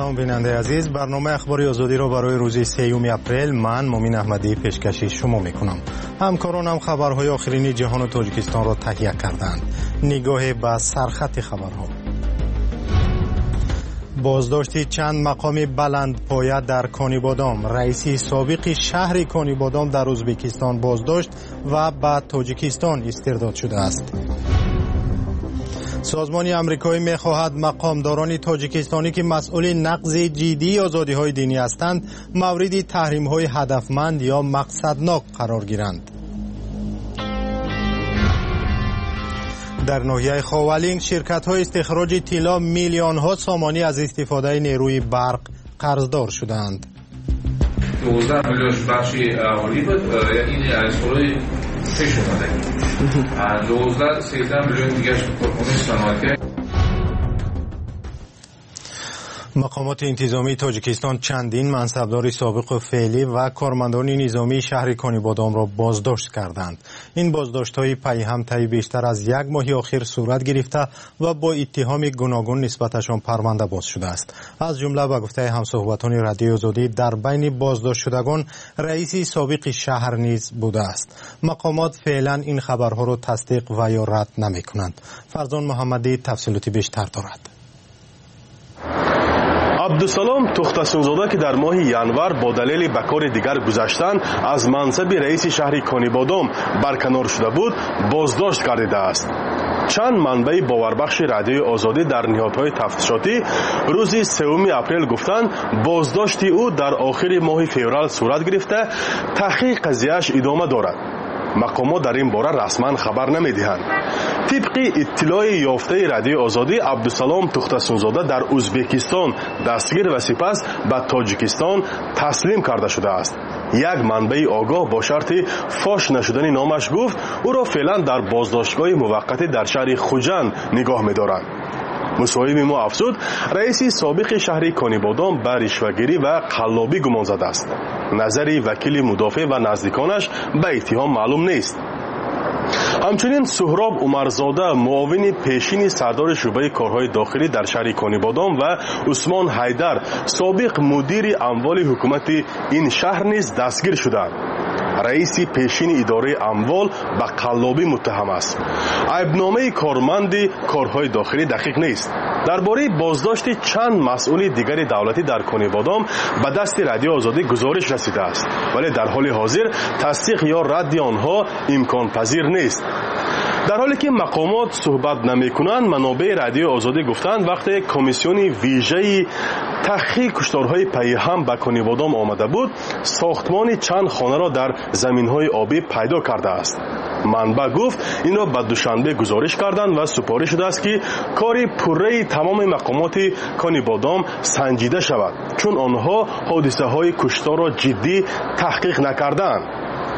سلام بیننده عزیز، برنامه اخباری آزادی را برای روز 3 اپریل من مومین احمدی پیشکشی شما میکنم. همکارانم خبرهای آخرین جهان و تاجیکستان را تهیه کردند. نگاه به سرخط خبرها. بازداشت چند مقام بلند پایه در کانیبادام. رئیس سابق شهر کانیبادام در ازبکستان بازداشت و به تاجیکستان استرداد شده است. سازمان امریکایی می‌خواهد مقامداران تاجیکستانی که مسئول نقض جدی آزادی‌های دینی هستند مورد تحریم‌های هدفمند یا مقصدناک قرار گیرند. در ناحیه خاولینگ شرکت‌های استخراج طلا میلیون‌ها سامانی از استفاده نیروی برق قرضدار شدند. 12 میلیون بخشی عالی بود، این از سوی پیش اومده. 13 میلیون دیگه صنعتی. مقامات انتظامی تاجیکستان چندین منصبدار سابق و فعلی و کارمندان نظامی شهر کانیبادام را بازداشت کردند. این بازداشت‌های پی هم طی بیشتر از یک ماه اخیر صورت گرفته و با اتهام گوناگون نسبتشان پرونده باز شده است. از جمله به گفته همصحبتان رادیو آزادی در بین بازداشت شدگان رئیس سابق شهر نیز بوده است. مقامات فعلا این خبرها را تصدیق و یا رد نمی‌کنند. فرزان محمدی تفصیلاتی بیشتر دارد. عبدالسلام تختسونزاده که در ماه ینور با دلیل به کار دیگر گذشتن از منصب رئیس شهر کانیبادام برکنار شده بود بازداشت گردیده است. چند منبع باوربخش رادیو آزادی در نهادهای تفتیشاتی روز 3 اپریل گفتند بازداشت او در آخر ماه فوریه صورت گرفته، تحقیق قضیه‌اش ادامه دارد. مقامات در این باره رسما خبر نمی‌دهند. طبق اطلاع یافته رادیو آزادی عبدالسلام تختسونزاده در ازبکستان دستگیر و سپس به تاجیکستان تسلیم کرده شده است. یک منبع آگاه با شرط فاش نشدن نامش گفت او را فعلا در بازداشتگاه موقتی در شهر خوجند نگاه می‌دارند. مصاحب ما افزود رئیس سابق شهر کانیبادام به رشوه‌گیری و قلابی گمان زده است. نظر وکیل مدافع و نزدیکانش به اتهام معلوم نیست. همچنین سهراب عمرزاده معاون پیشین سردار شعبه کارهای داخلی در شهر کانیبادام و عثمان حیدر سابق مدیر اموال حکومت این شهر نیز دستگیر شدند. رئیس پیشین اداره اموال به قلابی متهم است. عیبنامه کارمند کارهای داخلی دقیق نیست. درباره بازداشت چند مسئول دیگر دولتی در کانیبادام به دست رادیو آزادی گزارش رسیده است، ولی در حال حاضر تصدیق یا رد آنها امکان پذیر نیست. در حالی که مقامات صحبت نمی‌کنند، منابع رادیو آزادی گفتند وقتی کمیسیون ویژه تحقیق کشتارهای پیهم به کانیبادام آمده بود، ساختمان چند خانه را در زمین‌های آبی پیدا کرده است. منبع گفت این را به دوشنبه گزارش کردند و سپارش شده است که کار پره تمام مقامات کانیبادام سنجیده شود، چون آنها حادثه‌های کشتار را جدی تحقیق نکردند.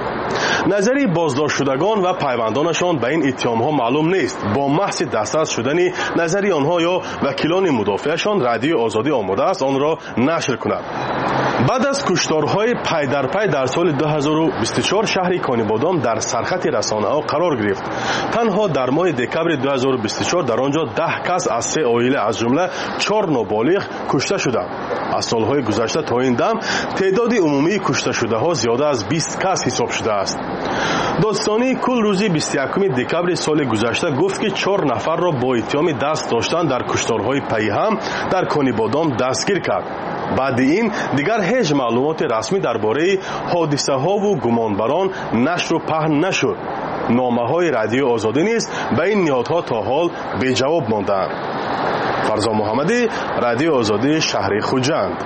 نظری بازداشت شدگان و پیوندانشان به این اتهام‌ها معلوم نیست. با محض دسترس شدن نظری آنها یا وکیلان مدافعشان رادیو آزادی آماده است آن را نشر کند. بعد از کشتارهای پی در پی در سال 2024 شهر کانیبادام در سرخط رسانه‌ها قرار گرفت. تنها در ماه دکمبر 2024 در آنجا 10 کس از 3 عائله از جمله 4 نابالغ کشته شدند. از سالهای گذشته تا این دم تعداد عمومی کشته شده‌ها زیاده از 20 کس حساب شده است. دادستانی کل روز 21 دکمبر سال گذشته گفت که 4 نفر را با اتهام دست داشتن در کشتارهای پیهم در کانیبادام دستگیر کرد. بعد این دیگر هیچ معلومات رسمی درباره حادثه‌ها و گمانبران نشر و پهن نشد. نامه‌های رادیو آزادی نیز به این نهادها تا حال بی جواب ماندند. فرزان محمدی، رادیو آزادی شهر خوجند.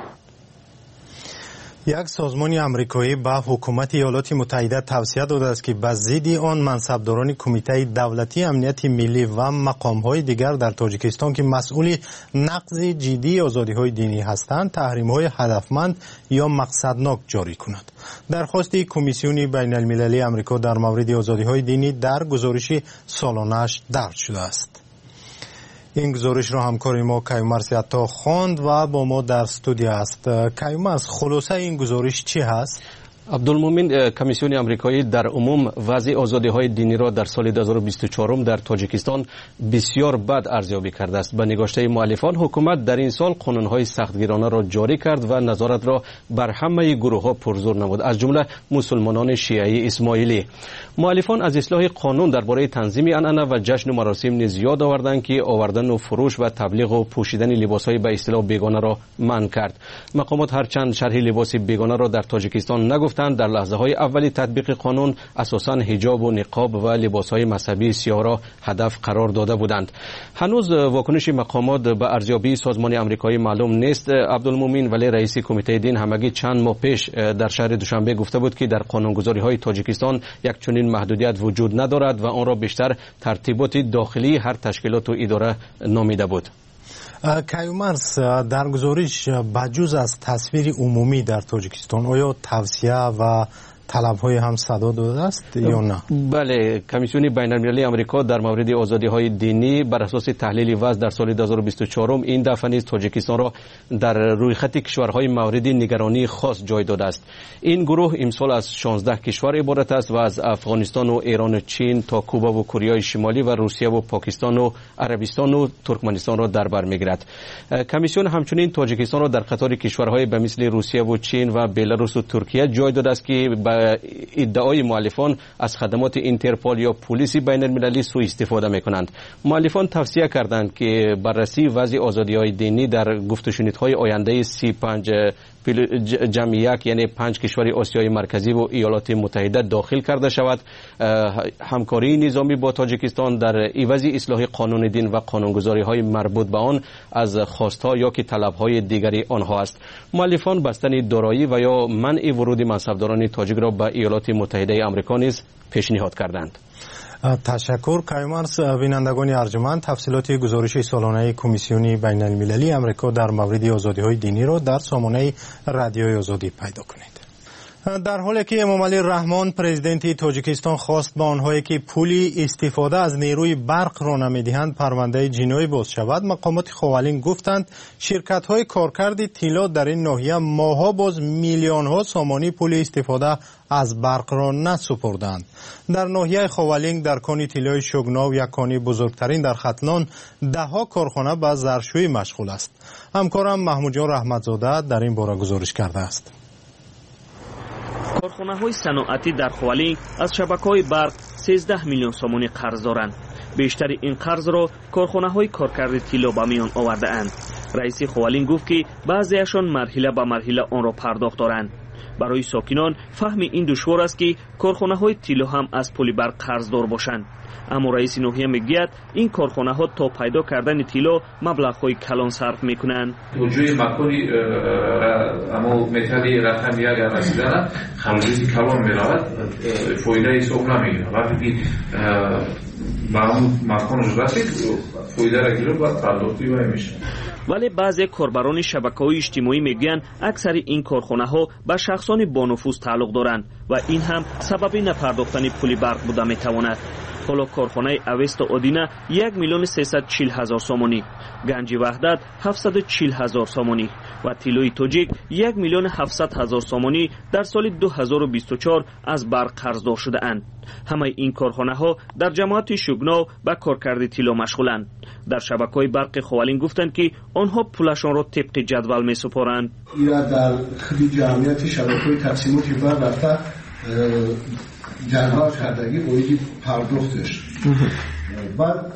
یک سازمان امریکایی به حکومت ایالات متحده توصیه داده است که به ضد آن منصبداران کمیته دولتی امنیت ملی و مقام‌های دیگر در تاجیکستان که مسئول نقض جدی آزادی‌های دینی هستند تحریم‌های هدفمند یا مقصدناک جاری کند. درخواست کمیسیون بین المللی امریکا در مورد آزادی‌های دینی در گزارش سالانه‌اش درج شده است. این گزارش را همکار ما کیومرث عطا خواند و با ما در استودیو است. کیومرث، خلاصه این گزارش چی هست؟ عبدالمومن، کمیسیون آمریکایی در عموم وضع آزادی‌های دینی را در سال 2024 در تاجیکستان بسیار بد ارزیابی کرده است. به نگاشته مؤلفان، حکومت در این سال قانون‌های سختگیرانه را جاری کرد و نظارت را بر همه گروه‌ها پرزور نمود، از جمله مسلمانان شیعی اسماعیلی. مؤلفان از اصلاح قانون درباره تنظیم عنعنه و جشن و مراسم نیز یاد آوردند که آوردن و فروش و تبلیغ و پوشیدن لباس‌های به اصطلاح بیگانه را منع کرد. مقامات هرچند شرح لباس بیگانه را در تاجیکستان نگفتند، در لحظه‌های اولی تطبیق قانون اساساً حجاب و نقاب و لباس‌های مذهبی سیاه را هدف قرار داده بودند. هنوز واکنش مقامات به ارزیابی سازمان آمریکایی معلوم نیست عبدالمومن، ولی رئیس کمیته دین همگی چند ماه پیش در شهر دوشنبه گفته بود که در قانونگذاری‌های تاجیکستان یک چنین محدودیت وجود ندارد و آن را بیشتر ترتیبات داخلی هر تشکیلات و اداره نامیده بود. کیومرث، در گزارش بجز از تصویر عمومی در تاجیکستان آیا توصیه و طلب‌های هم صدا داده است یا نه؟ بله، کمیسیون بین‌المللی آمریکا در مورد آزادی‌های دینی بر اساس تحلیل وضع در سال 2024 این دفعه نیز تاجیکستان را در روی خط کشورهای مورد نگرانی خاص جای داده است. این گروه امسال از 16 کشور عبارت است و از افغانستان و ایران و چین تا کوبا و کره شمالی و روسیه و پاکستان و عربستان و ترکمنستان را در بر می‌گیرد. کمیسیون همچنین تاجیکستان را در قطار کشورهای به مثل روسیه و چین و بلاروس و ترکیه جای داده است که ادعای مؤلفان از خدمات اینترپول یا پلیس بین المللی سوء استفاده میکنند. مؤلفان توصیه کردند که بررسی وضع آزادی‌های دینی در گفت و شنیدهای آینده 35 جمعیت یعنی 5 کشور آسیای مرکزی و ایالات متحده داخل کرده شود. همکاری نظامی با تاجیکستان در عوض اصلاح قانون دین و قانونگذاری‌های مربوط به آن از خواست‌ها یا که طلب‌های دیگری آنها است. مؤلفان بستن دارایی و یا منع ورود منصبداران تاجیک را به ایالات متحده آمریکا نیز پیشنهاد کردند. تشکر کیومرث. بینندگان ارجمند، تفصیلات گزارش سالانه کمیسیون بین المللی آمریکا در مورد آزادی‌های دینی را در سامانه رادیوی آزادی پیدا کنید. در حالی که امامعلی رحمان پرزیدنت تاجیکستان خواست با آنهایی که پولی استفاده از نیروی برق را نمیدهند پرونده جنایی باز شود، مقامات خاولین گفتند شرکت‌های کارکرد طلا در این ناحیه ماها باز میلیون‌ها سامانی پول استفاده از برق را نسپردند. در ناحیه خاولین در کان طلای شوگناو، یک کان بزرگترین در ختلان، ده‌ها کارخانه به زرشویی مشغول است. همکارم محمود جان رحمتزاده در این باره گزارش کرده است. کارخانه‌های صنعتی در خوالین از شبکه‌های برق 13 میلیون سومانی قرض دارند. بیشتر این قرض را کارخانه‌های کارکرد طلا به میان آورده‌اند. رئیس خوالین گفت که بعضی‌شان مرحله به مرحله آن را پرداخت دارند. برای ساکنان فهم این دشوار است که کارخانه‌های طلا هم از پول برق قرضدار باشند. اما رئیس ناحیه میگوید این کارخانه‌ها تا پیدا کردن طلا مبلغ‌های کلان صرف می‌کنند. وجود مکانی اما متری رقمی اگر رسیدن خرجی کلان می‌رود، فایده حساب نمی‌گیرد. وقتی با اون مکان رسید فایده را گیرد و پرداختی میشه. ولی بعضی کاربران شبکه‌های اجتماعی میگن اکثر این کارخانه‌ها به شخصان با نفوذ تعلق دارند و این هم سبب نپرداختن پول برق بوده میتواند. حالا کارخانه اوست آدینه 1,340,000 سومانی، گنج وحدت 740,000 سومانی و طلای تاجیک 1,700,000 سومانی در سال 2024 از برق قرضدار شده اند. همه این کارخانه ها در جماعت شوگناو به کارکرد طلا مشغولند. در شبکه‌های برق خوالین گفتند که آنها پولشان را طبق جدول می سپارند. ایرا در خدمت جمعیت شبکه‌های تقسیمات برق رفته جنها کردگی باید پرداختش. بعد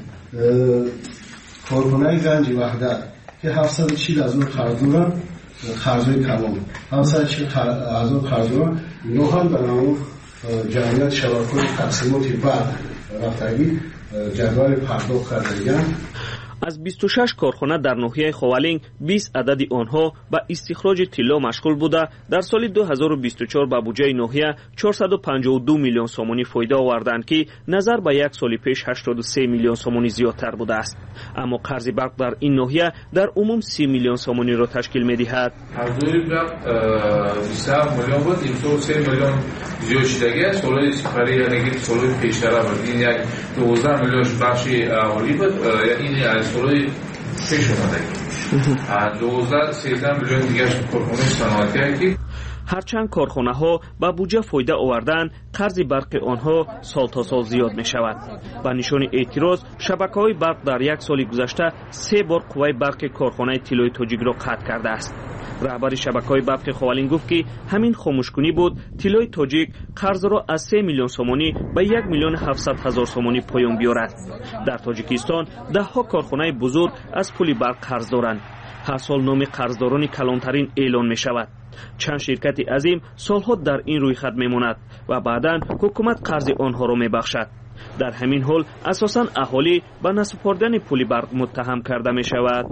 کارخانه گنج وحدت که 740,000 خرجدارن، خرجای کلان 740,000 خرجدارن، اینا هم در اون جمعیت شبکه‌های تقسیمات برق رفتگی جدول پرداخت کردگی. از 26 کارخانه در ناحیه خوالین 20 عدد آنها به استخراج طلا مشغول بوده در سال 2024 به بودجه ناحیه 452 میلیون سومانی فایده آوردند که نظر به یک سال پیش 83 میلیون سومانی زیادتر بوده است. اما قرض برق در این ناحیه در عموم 30 میلیون سومانی را تشکیل می‌دهد. قرض برق 27 میلیون بود، این سال 3 میلیون زیاد شده. سال سفری یعنی سال پیشتر بود، این یک 12 میلیون بخش اولی بود، این سالای پیش اومده. 12-13 میلیون دیگه کارخانه صنعتی. هرچند کارخانه‌ها با بودجه فایده آوردن، قرض برق آنها سال تا سال زیاد می شود. با نشان اعتراض، شبکه‌های برق در یک سال گذشته 3 بار قوه برق کارخانه طلای تاجیک را قطع کرده است. رهبر شبکه‌های برق خوالین گفت که همین خاموشکنی بود طلای تاجیک قرض را از 3 میلیون سومانی به 1,700,000 سومانی پایان بیارد. در تاجیکستان ده‌ها کارخانه بزرگ از پول برق قرض دارند. هر سال نام قرضداران کلانترین اعلان می شود. چند شرکت عظیم سالها در این رویخط می ماند و بعداً حکومت قرض آنها را می بخشد. در همین حال اساساً اهالی به نسپردن پول برق متهم کرده می شود.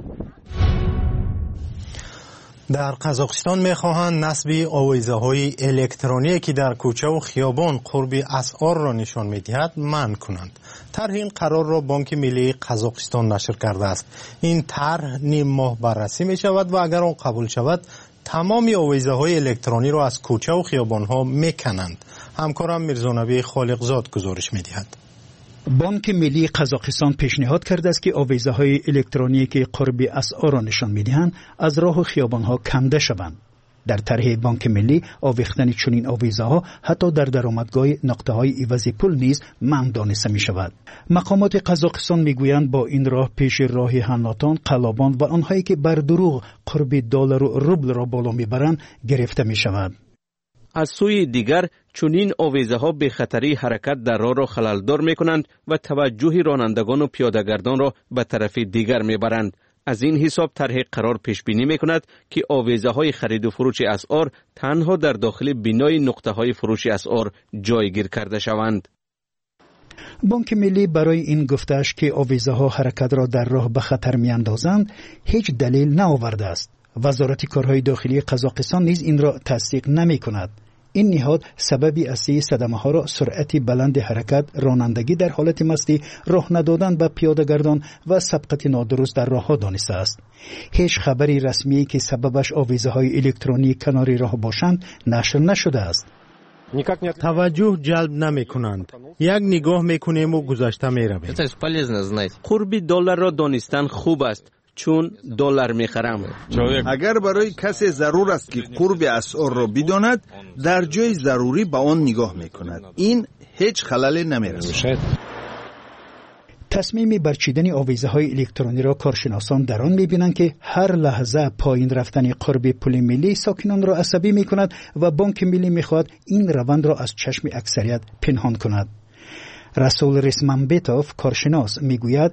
در قزاقستان می‌خواهند نصب آویزه‌های الکترونیکی که در کوچه و خیابان قرب اسعار را نشان می‌دهد منع کنند. طرح این قرار را بانک ملی قزاقستان نشر کرده است. این طرح نیم ماه بررسی می‌شود و اگر آن قبول شود تمام آویزه‌های الکترونی را از کوچه و خیابان‌ها می‌کنند. همکارم میرزانبی خالقزاد گزارش می‌دهد. بانک ملی قزاقستان پیشنهاد کرده است که آویزه‌های الکترونیکی که قرب اسعار را نشان می‌دهند از راه و خیابان‌ها کنده شوند. در طرح بانک ملی آویختن چنین آویزه‌ها حتی در درآمدگاه نقطه‌های عوض پول نیز منع دانسته می‌شود. مقامات قزاقستان می‌گویند با این راه پیش راه حناتان، قلابان و آنهایی که بر دروغ قرب دلار و روبل را بالا می‌برند گرفته می‌شود. از سوی دیگر چنین آویزه‌ها به خطری حرکت در راه را خلل‌دار می‌کنند و توجه رانندگان و پیاده‌گردان را به طرف دیگر می‌برند. از این حساب طرح قرار پیش بینی می‌کند که آویزه‌های خرید و فروش اسعار تنها در داخل بینای نقطه‌های فروش اسعار جایگیر کرده شوند. بانک ملی برای این گفته است که آویزه‌ها حرکت را در راه به خطر می‌اندازند هیچ دلیل نآورده است. وزارت کارهای داخلی قزاقستان نیز این را تصدیق نمی‌کند. این نهاد سببی اصلی صدمه‌ها را سرعت بلند حرکت، رانندگی در حالت مستی، راه ندادن به پیاده‌گردان و سبقت نادرست در راه‌ها دانسته است. هیچ خبری رسمی که سببش آویزه‌های الکترونیک کنار راه باشند نشر نشده است. توجه جلب نمی کنند. یک نگاه میکنیم و گذشته می رویم. قرب دلار را دانستن خوب است چون دلار میخرم. اگر برای کسی ضرور است که قرب اسعار را بداند در جای ضروری به آن نگاه میکند. این هیچ خللی نمیرسد. تصمیم برچیدن آویزه‌های الکترونی را کارشناسان در آن می‌بینند که هر لحظه پایین رفتن قرب پول ملی ساکنان را عصبی می‌کند و بانک ملی می‌خواهد این روند را از چشم اکثریت پنهان کند. رسول رسمنبتوف کارشناس میگوید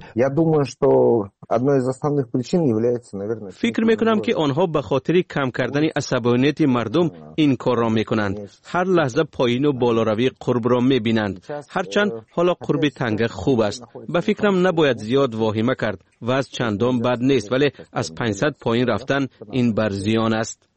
فکر میکنم که آنها به خاطر کم کردن عصبانیت مردم این کار را میکنند. هر لحظه پایین و بالاروی قرب را میبینند. هرچند حالا قرب تنگه خوب است. به فکرم نباید زیاد واهمه کرد. وضع چندان بد نیست ولی از 500 پایین رفتن این بر زیان است.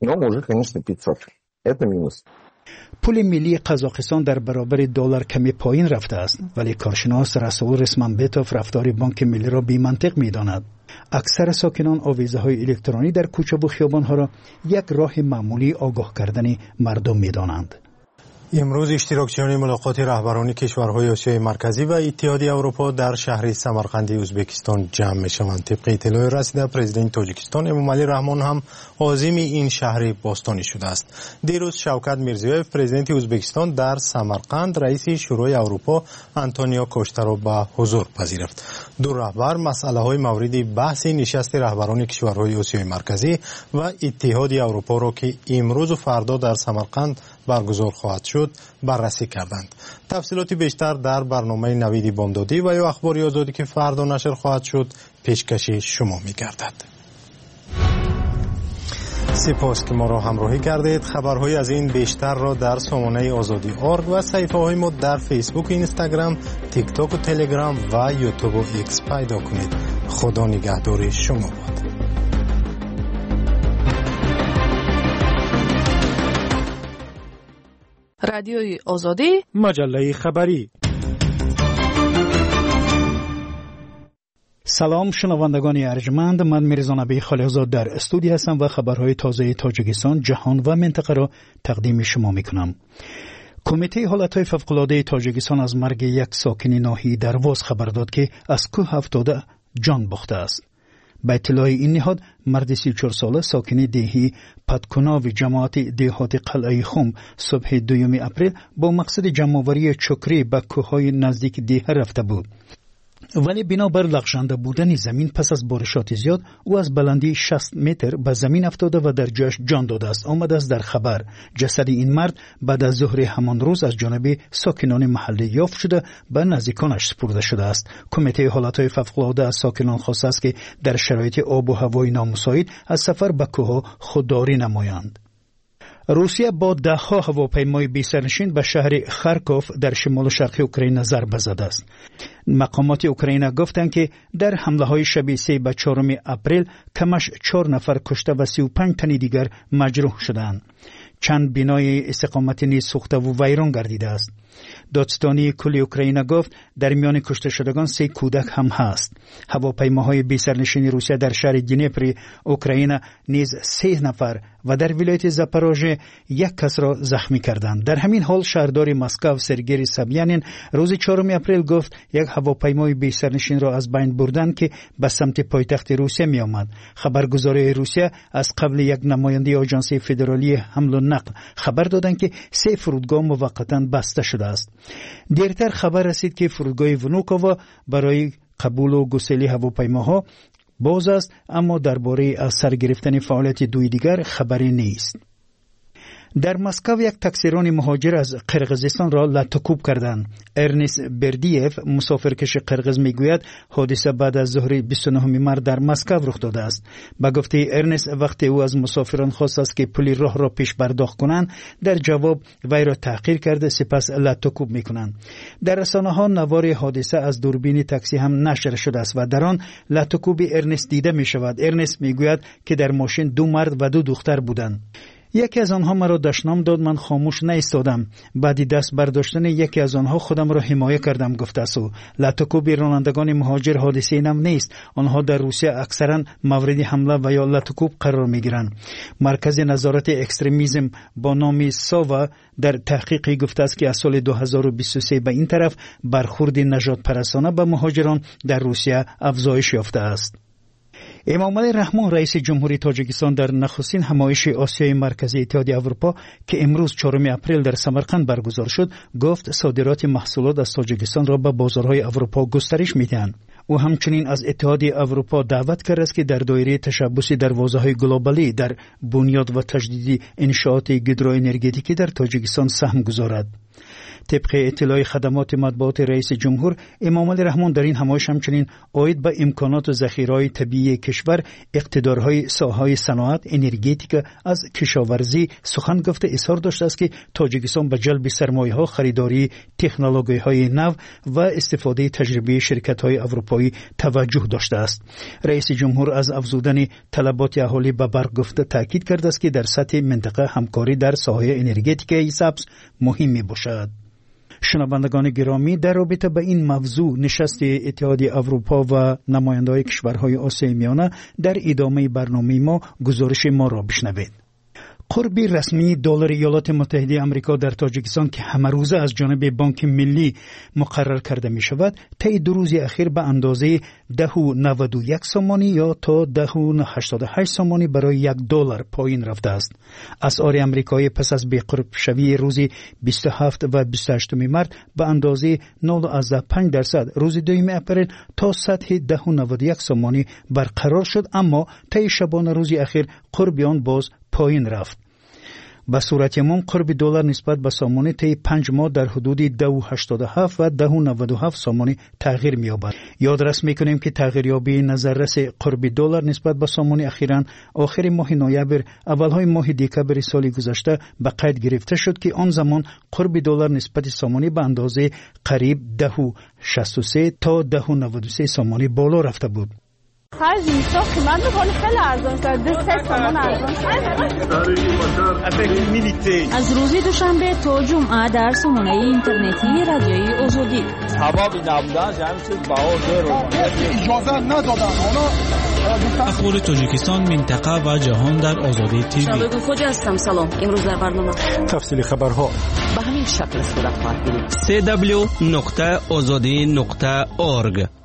پول ملی قزاقستان در برابر دلار کمی پایین رفته است ولی کارشناس رسول رسمنبتوف رفتار بانک ملی را بی منطق می‌داند. اکثر ساکنان آویزه‌های الکترونی در کوچه و خیابان‌ها را یک راه معمولی آگاه کردن مردم می‌دانند. امروز اشتراکچیان ملاقات رهبران کشورهای آسیای مرکزی و اتحادیه اروپا در شهر سمرقند ازبکستان جمع می‌شوند. طبق اطلاع رسیده پرزیدنت تاجیکستان امامعلی رحمان هم عازم این شهر باستانی شده است. دیروز شوکت میرزیویف پرزیدنت ازبکستان در سمرقند رئیس شورای اروپا آنتونیو کوشتا را به حضور پذیرفت. دو رهبر مسائل مورد بحث نشست رهبران کشورهای آسیای مرکزی و اتحادیه اروپا را که امروز و فردا در سمرقند برگزار خواهد شد بررسی کردند. تفصیلات بیشتر در برنامه نوید بامدادی و یا اخباری آزادی که فردا نشر خواهد شد پیشکش شما می‌گردد. سپاس که ما را همراهی کردید. خبرهای از این بیشتر را در سامانه آزادی آرگ و صفحه‌های ما در فیسبوک، اینستاگرام، تیک تاک و تلگرام و یوتیوب و ایکس پیدا کنید. خدا نگهدار شما باد. رادیوی آزادی، مجله خبری. سلام شنوندگان ارجمند، من میرزانبی خالقزاد در استودیو هستم و خبرهای تازه تاجیکستان، جهان و منطقه را تقدیم شما میکنم. کمیته حالتهای فوق‌العاده تاجیکستان از مرگ یک ساکن ناحیه درواز خبر داد که از کوه افتاده جان باخته است. به اطلاع این نهاد مرد 34 ساله ساکن دهی پدکناو جماعت دهات قلعه خم صبح 2 اپریل با مقصد جمع‌آوری چکری به کوههای نزدیک دهه رفته بود. ولی بنابر لغزنده بودن زمین پس از بارشات زیاد او از بلندی 60 متر به زمین افتاده و در جایش جان داده است. آمده است در خبر جسد این مرد بعد از ظهر همان روز از جانب ساکنان محلی یافت شده به نزدیکانش سپرده شده است. کمیته حالتهای فوق‌العاده از ساکنان خواسته است که در شرایط آب و هوای نامساعد از سفر به کوه‌ها خودداری نمایند. روسیه با ده‌ها هواپیمای بی‌سرنشین به شهر خارکوف در شمال شرقی اوکراین ضربه زده است. مقامات اوکراین گفتند که در حمله‌های شب 3 به 4 اپریل کمش 4 نفر کشته و 35 تن دیگر مجروح شدند. چند بنای استقامت نیز سوخته و ویران گردیده است. دادستانی کل اوکراین گفت در میان کشته شدگان 3 کودک هم هست. هواپیماهای بی‌سرنشین روسیه در شهر دنیپر اوکراین نیز 3 نفر و در ولایت زاپاروژه 1 کس را زخمی کردند. در همین حال شهردار مسکو سرگئی سابیانین روز 4 اپریل گفت یک هواپیمای بی‌سرنشین را از بین بردند که به سمت پایتخت روسیه می آمد. خبرگزاری روسیه از قبل یک نماینده آژانس فدرالی حمل و نقل خبر دادند که 3 فرودگاه موقتا بسته شده است. دیرتر خبر رسید که فرودگاه ونوکووا برای قبول و گسیل هواپیماها باز است، اما درباره از سر گرفتن فعالیت 2 دیگر خبری نیست. در مسکو یک تاکسیران مهاجر از قرقیزستان را لطوکوب کردند. ارنست بردیف مسافرکش قرقیز میگوید حادثه بعد از ظهر 29 مارس در مسکو رخ داده است. به گفته ارنست وقتی او از مسافران خواست است که پول راه را پیش پرداخت کنند، در جواب وی را تحقیر کرده سپس لطوکوب میکنند. در رسانه‌ها نوار حادثه از دوربین تاکسی هم نشر شده است و در آن لطوکوب ارنست دیده می شود. ارنست میگوید که در ماشین 2 مرد و 2 دختر بودند. یکی از آنها مرا دشنام داد، من خاموش نایستادم. بعد دست برداشتن یکی از آنها خودم را حمایت کردم گفته است. لطوکوب رانندگان مهاجر حادثه نم نیست. آنها در روسیه اکثرا مورد حمله و یا لطوکوب قرار میگیرند. مرکز نظارت اکستریمیسم با نام ساوا در تحقیقی گفته است که از سال 2023 به این طرف برخورد نژاد پرستانه به مهاجران در روسیه افزایش یافته است. امامعلی رحمان رئیس جمهوری تاجیکستان در نخستین همایش آسیای مرکزی اتحادیه اروپا که امروز 4 اپریل در سمرقند برگزار شد گفت صادرات محصولات از تاجیکستان را به بازارهای اروپا گسترش می‌دهند. او همچنین از اتحادیه اروپا دعوت کرده است که در دایره تشبث دروازه‌های گلوبالی در بنیاد و تجدید انشاءات هیدروانرژتیکی در تاجیکستان سهم گذارد. طبق اطلاع خدمات مطبوعات رئیس جمهور، امامعلی رحمان در این همایش همچنین عاید به امکانات و ذخیره‌های طبیعی کشور، اقتدارهای ساحه‌های صنعت، انرژتیک از کشاورزی سخن گفته اظهار داشته است که تاجیکستان به جلب سرمایه‌ها، خریداری تکنولوژی‌های نو و استفاده تجربه شرکت‌های اروپایی توجه داشته است. رئیس جمهور از افزودن طلبات اهالی به برق گفته تاکید کرده است که در سطح منطقه همکاری در ساحه انرژتیک سبز مهم میباشد. شنوندگان گرامی، در رابطه با این موضوع نشست اتحادیه اروپا و نماینده‌های کشورهای آسیای میانه در ادامه برنامه ما گزارش ما را بشنوید. قرب رسمی دلار ایالات متحده آمریکا در تاجیکستان که همه روزه از جانب بانک ملی مقرر کرده می شود، طی 2 روز اخیر به اندازه 10.91 سومانی یا تا 10.88 سومانی برای $1 پایین رفته است. اسعار آمریکایی پس از بی‌قرب شوی روز 27 و 28 مارس به اندازه 0.5% روز 2 اپریل تا سطح 10.91 سومانی برقرار شد، اما طی شبانه روز اخیر قرب آن باز پایین رفت. به صورت عموم قرب دلار نسبت به سامانه طی 5 ماه در حدود 2.87 و 10.97 سامانه تغییر می‌یابد. یادرس می‌کنیم که تغییریابی نظررس قرب دلار نسبت به سامانه اخیراً آخر ماه نوامبر اولهای ماه دکبر سال گذشته به قید گرفته شد که آن زمان قرب دلار نسبت سامانه به اندازه قریب 10.63 تا 10.93 سامانه بالا رفته بود. خرج میشه قیمت میکنه خیلی ارزان شده، 3 تومان ارزان شده. از روز دوشنبه تا جمعه در سامانه اینترنتی رادیوی آزادی سببی نبودن جمعیت بها اجازه ندادن. اخبار تاجیکستان، منطقه و جهان در آزادی تیوی. شبکه خوجا هستم. سلام. امروز در برنامه تفصیل خبرها به همین شکل صورت خواهد گرفت. www.azadi.org.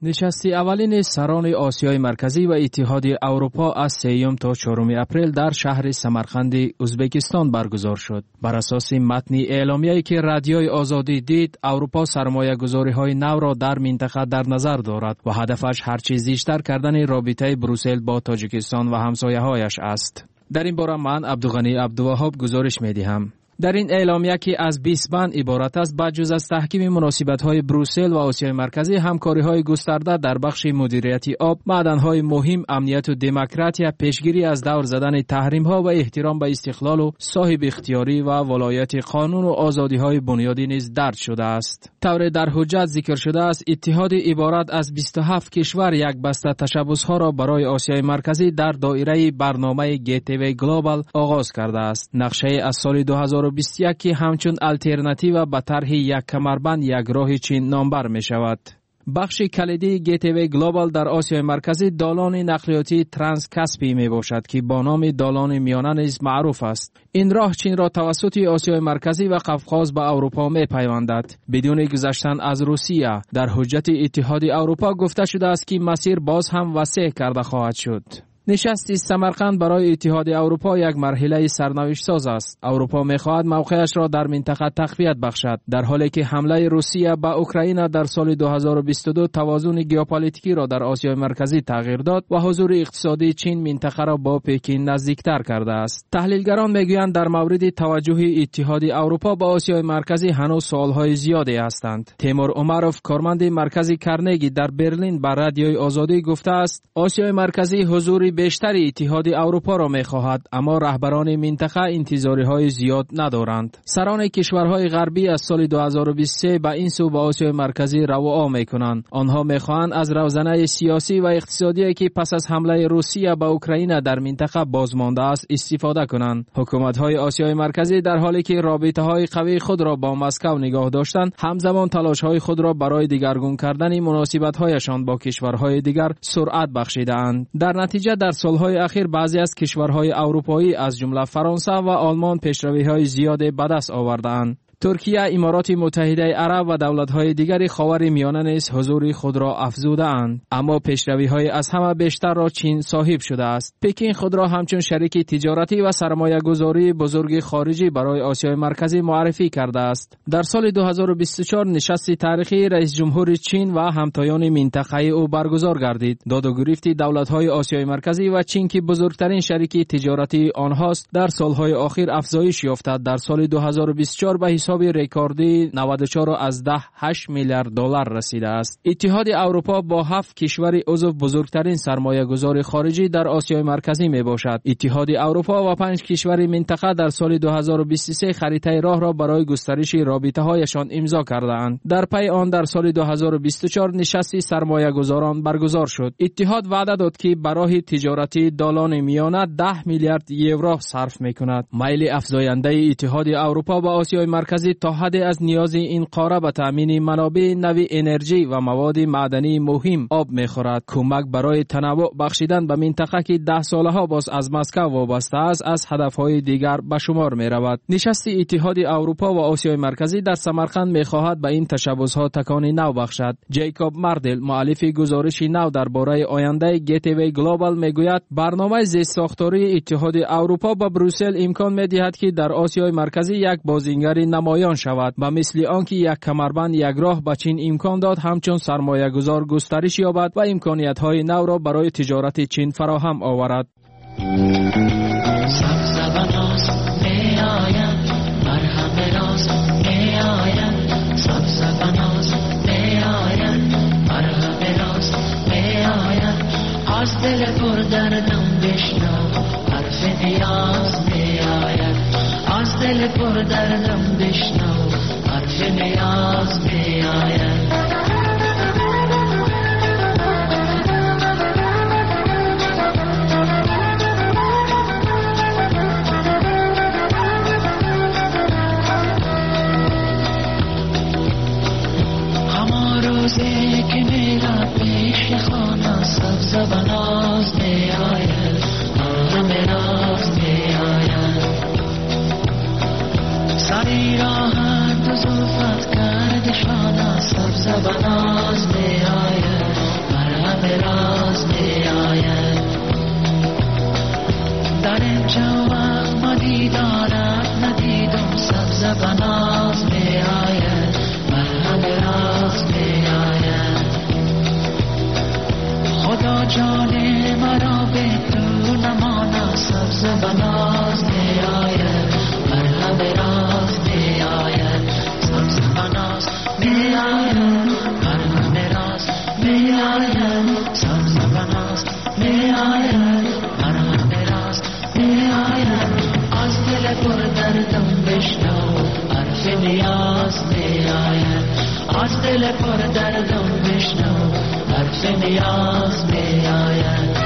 نشست اولین سران آسیای مرکزی و اتحاد اروپا از 3 تا 4 اپریل در شهر سمرقند ازبکستان برگزار شد. بر اساس متن اعلامیه‌ای که رادیوی آزادی دید، اروپا سرمایه‌گذاری‌های نو را در منطقه در نظر دارد و هدفش هرچه زیادتر کردن رابطه بروسل با تاجیکستان و همسایه‌هایش است. در این باره من عبدالغنی عبدالوهاب گزارش می‌دهم. در این اعلامیه که از 20 بند عبارت است، بجز از تحکیم مناسبت‌های بروسل و آسیای مرکزی، همکاری‌های گسترده در بخش مدیریت آب، معدن‌های مهم، امنیت و دموکراسی، پیشگیری از دور زدن تحریم‌ها و احترام به استقلال و صاحب اختیاری و ولایت قانون و آزادی‌های بنیادی نیز درج شده است. طور در حجت ذکر شده است اتحاد عبارت از 27 کشور یک بسته تشبس‌ها را برای آسیای مرکزی در دایره برنامه گیتوی گلوبال آغاز کرده است. نقشه از سال 2021 که همچون الترناتیو به طرح یک کمربند یک راه چین نامبر می شود. بخش کلیدی گیتوی گلوبال در آسیای مرکزی دالان نقلیاتی ترانس کاسپی می باشد که با نام دالان میانه نیز معروف است. این راه چین را توسط آسیای مرکزی و قفقاز به اروپا می پیوندد بدون گذشتن از روسیه. در حجت اتحاد اروپا گفته شده است که مسیر باز هم وسیع کرده خواهد شد. نشست سمرقند برای اتحاد اروپا یک مرحله سرنوشت ساز است. اروپا می‌خواهد موقعش را در منطقه تقویت بخشد، در حالی که حمله روسیه به اوکراین در سال 2022 توازن ژئوپلیتیکی را در آسیای مرکزی تغییر داد و حضور اقتصادی چین منطقه را با پکین نزدیکتر کرده است. تحلیلگران میگویند در مورد توجه اتحاد اروپا به آسیای مرکزی هنوز سوال‌های زیادی هستند. تیمور عمروف، کارمند مرکز کرنگی در برلین، به رادیوی آزادی گفته است آسیای مرکزی حضور بیشتر اتحاد اروپا را می‌خواهد، اما رهبران منطقه انتظارهای زیاد ندارند. سران کشورهای غربی از سال 2023 به این سو به آسیای مرکزی رو و آ می‌کنند. آنها می‌خواهند از روزنه سیاسی و اقتصادی که پس از حمله روسیه به اوکراین در منطقه بازمانده است استفاده کنند. حکومت‌های آسیای مرکزی در حالی که رابطه‌های قوی خود را با مسکو نگاه داشتند، همزمان تلاش‌های خود را برای دگرگون کردن مناسبت‌هایشان با کشورهای دیگر سرعت بخشیده‌اند. در نتیجه در سالهای اخیر بعضی از کشورهای اروپایی از جمله فرانسه و آلمان پیشروی‌های زیادی به دست آورده‌اند. ترکیه، امارات متحده عرب و دولت‌های دیگر خاور میانه نیز حضور خود را افزوده‌اند، اما پیشروی‌های از همه بیشتر را چین صاحب شده است. پکین خود را همچون شریک تجارتی و سرمایه‌گذاری بزرگ خارجی برای آسیای مرکزی معرفی کرده است. در سال 2024 نشست تاریخی رئیس جمهور چین و همتایان منطقه او برگزار گردید. داد و گریفت دولت‌های آسیای مرکزی و چین که بزرگترین شریک تجارتی آنهاست در سالهای اخیر افزایش یافته. در سال 2024 به حساب رکوردی 94.8 میلیارد دلار رسیده است. اتحاد اروپا با 7 کشور عضو بزرگترین سرمایه‌گذار خارجی در آسیای مرکزی می باشد. اتحاد اروپا و 5 کشور منطقه در سال 2023 خریطه راه را برای گسترش رابطه‌هایشان امضا کرده‌اند. در پی آن در سال 2024 نشست سرمایه‌گذاران برگزار شد. اتحاد وعده داد که برای تجارتی دالان میانه 10 میلیارد یورو صرف می‌کند. میل افزاینده اتحاد اروپا با آسیای مرکزی تا حد از نیاز این قاره به تامین منابع نوی انرژی و مواد معدنی مهم آب می‌خورد. کمک برای تنوع بخشیدن به منطقه که 10 سالها باز از مسکو وابسته است از هدف‌های دیگر به شمار می‌رود. نشست اتحاد اروپا و آسیای مرکزی در سمرقند می‌خواهد به این تشبس‌ها تکان نو بخشد. جیکوب ماردل، مؤلف گزارش نو درباره آینده گیتوی گلوبال میگوید برنامه زیست‌ساختاری اتحاد اروپا با بروسل امکان می‌دهد که در آسیای مرکزی یک بازیگر نمایان شود و مثل آنکه یک کمربند یک راه به چین امکان داد همچون سرمایه گذار گسترش یابد و امکانیت های نو را برای تجارت چین فراهم آورد. از دل پر دردم بشنو حرف نیاز میآید، از دل پر دردم بشنو حرف نیاز میآید. همان روزی که میرم پیش خانه سبز و ناز میآید، همه راز میآید. سری راحت و زلفت کرد شانه سبز و ناز میآید، جوان مدی دارد ندیدم سبز بناز می آید مرهم راز می آید خدا جان مرا به تو نماند سبز بناز می آید مرهم راز می آید سبز بناز می آید مرهم راز می آید سبز بناز می آید مرهم راز می آید از دل پر دردم بشنو حرف نیاز می آید از دل پر دردم بشنو حرف نیاز می آید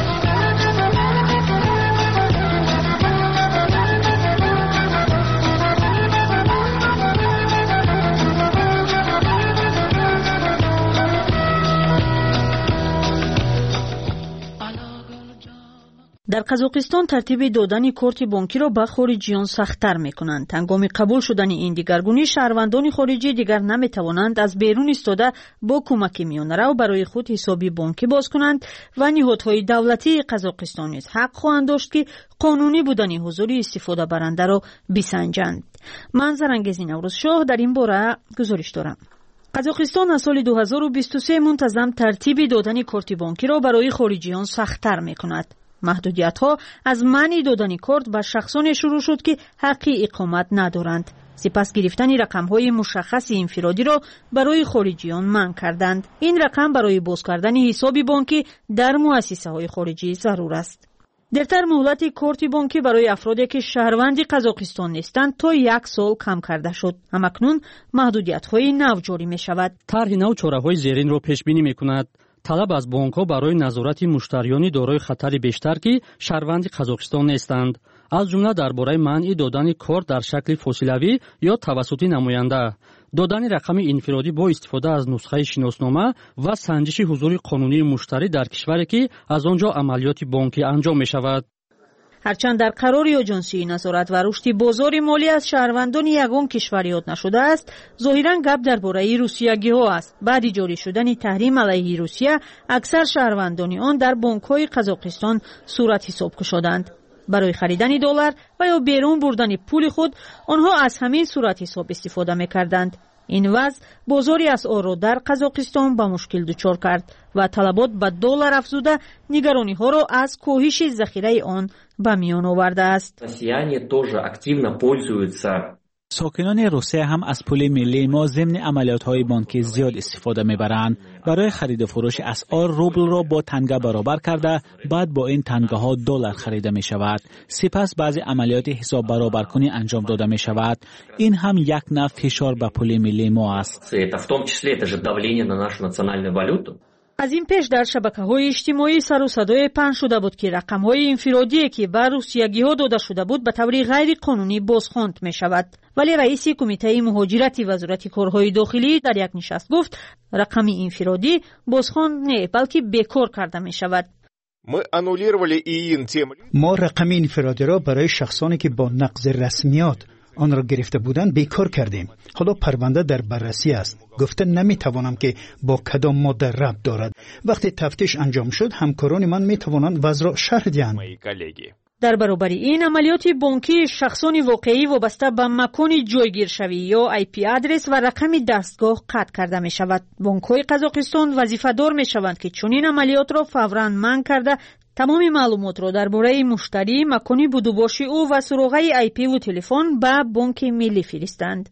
در قزاقستان ترتیب دادن کارت بانکی را به خارجیان سخت‌تر می‌کنند. هنگام قبول شدن این دیگرگونی شهروندان خارجی دیگر نمی‌توانند از بیرون ایستاده با کمک میانرو برای خود حسابی بانکی باز کنند و نهادهای دولتی قزاقستان نیز حق خواهند داشت که قانونی بودن حضور استفاده برنده را بسنجند. من زرنگزی نوروزشاه در این باره گزارش دارم. قزاقستان از سال 2023 منتظم ترتیب دادن کارت بانکی را برای خارجیان سخت‌تر می‌کند. محدودیت‌ها از منع دادن کارت به شخصان شروع شد که حق اقامت ندارند. سپس گرفتن رقم‌های مشخص انفرادی را برای خارجیان منع کردند. این رقم برای باز کردن حساب بانکی در مؤسسه‌های خارجی ضرور است. درتر مهلت کارت بانکی برای افرادی که شهروند قزاقستان نیستند تا 1 سال کم کرده شد. همکنون محدودیت‌های نو جاری می‌شود. طرح نو چاره‌های زیرین را پیش بینی می‌کند. طلب از بانک‌ها برای نظارت مشتریان دارای خطر بیشتر که شهروند قزاقستان نیستند، از جمله درباره منع دادن کارت در شکل فاصله‌ای یا توسط نماینده، دادن رقم انفرادی با استفاده از نسخه شناسنامه و سنجش حضور قانونی مشتری در کشوری که از آنجا عملیات بانکی انجام می‌شود. هرچند در قرار آژانسی نظارت و رشد بازار مالی از شهروندان یگان کشور یاد نشده است، ظاهراً گپ درباره روسیه‌گی‌ها است. بعد جاری شدن تحریم علیه روسیه، اکثر شهروندان آن در بانک‌های قزاقستان صورت حساب گشودند. برای خریدن دلار و یا بیرون بردن پول خود، آنها از همین صورت حساب استفاده می‌کردند. این وضع بازاری اسعار را در قزاقستان به مشکل دچار کرد و طلبات به دلار افزوده نگرانی‌ها را از کاهش ذخیره آن به میان آورده است. ساکنان روسیه هم از پول ملی ما ضمن عملیات‌های بانکی زیاد استفاده می‌برند. برای خرید و فروش اسعار روبل را با تنگه برابر کرده، بعد با این تنگه‌ها دلار خریده می‌شود. سپس بعضی عملیات حساب برابرکنی انجام داده می‌شود. این هم یک نوع فشار به پول ملی ما است. از این پیش در شبکه‌های اجتماعی سر و صدای پهن شده بود که رقم‌های انفرادی که به روسیه‌گی‌ها داده شده بود به طور غیر قانونی بازخواند می‌شود. ولی رئیس کمیته مهاجرت وزارت کارهای داخلی در یک نشست گفت رقم انفرادی بازخواند نه بلکه بیکار کرده می‌شود. ما رقم انفرادی را برای شخصانی که با نقض رسمیات آن را گرفته بودند بیکار کردیم. حالا پرونده در بررسی است. گفته نمیتوانم که با کدام ماده ربط دارد. وقتی تفتیش انجام شد همکاران من میتوانند وضع را شرح دهند. در برابر این عملیات بانکی شخصان واقعی وابسته به مکان جایگیر شوی یا IP آدرس و رقم دستگاه قطع کرده می شود. بانک‌های قزاقستان وظیفه دار می شوند که چنین عملیات را فوراً منع کرده تمام معلومات را درباره مشتری، مکان بودوباشی او و سراغه IP و تلفن به بانک ملی فرستند.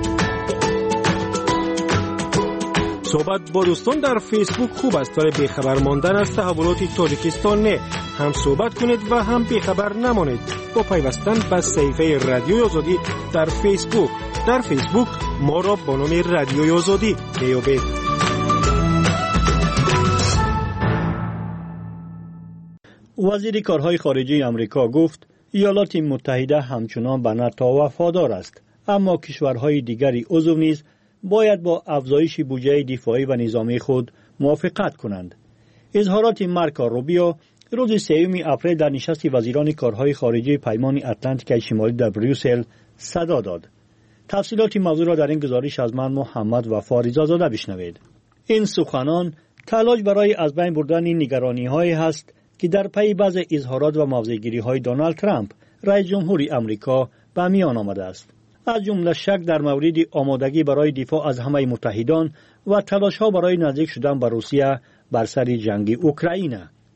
صحبت با دوستان در فیسبوک خوب است ولی بیخبر ماندن از تحولات تاجیکستان نه. هم صحبت کنید و هم بیخبر نمانید با پیوستن به صفحه رادیوی آزادی در فیسبوک. در فیسبوک ما را با نام رادیوی آزادی بیابید. وزیر کارهای خارجه آمریکا گفت ایالات متحده همچنان به ناتو وفادار است، اما کشورهای دیگری عضو نیز باید با افزایش بودجه دفاعی و نظامی خود موافقت کنند. اظهارات مارکو روبیو روز 3 اپریل در نشست وزیران کارهای خارجه پیمان اتلانتیک شمالی در بریوسل صدا داد. تفصیلات موضوع را در این گزارش از من محمد وفا رضازاده بشنوید. این سخنان تلاش برای از بین بردن نگرانی‌هایی است که در پی بعض اظهارات و موضع‌گیری‌های دونالد ترامپ رئیس جمهور آمریکا به میان آمده است. از جمله شک در مورد آمادگی برای دفاع از همه متحدان و تلاش‌ها برای نزدیک شدن به روسیه بر سر جنگ اوکراین.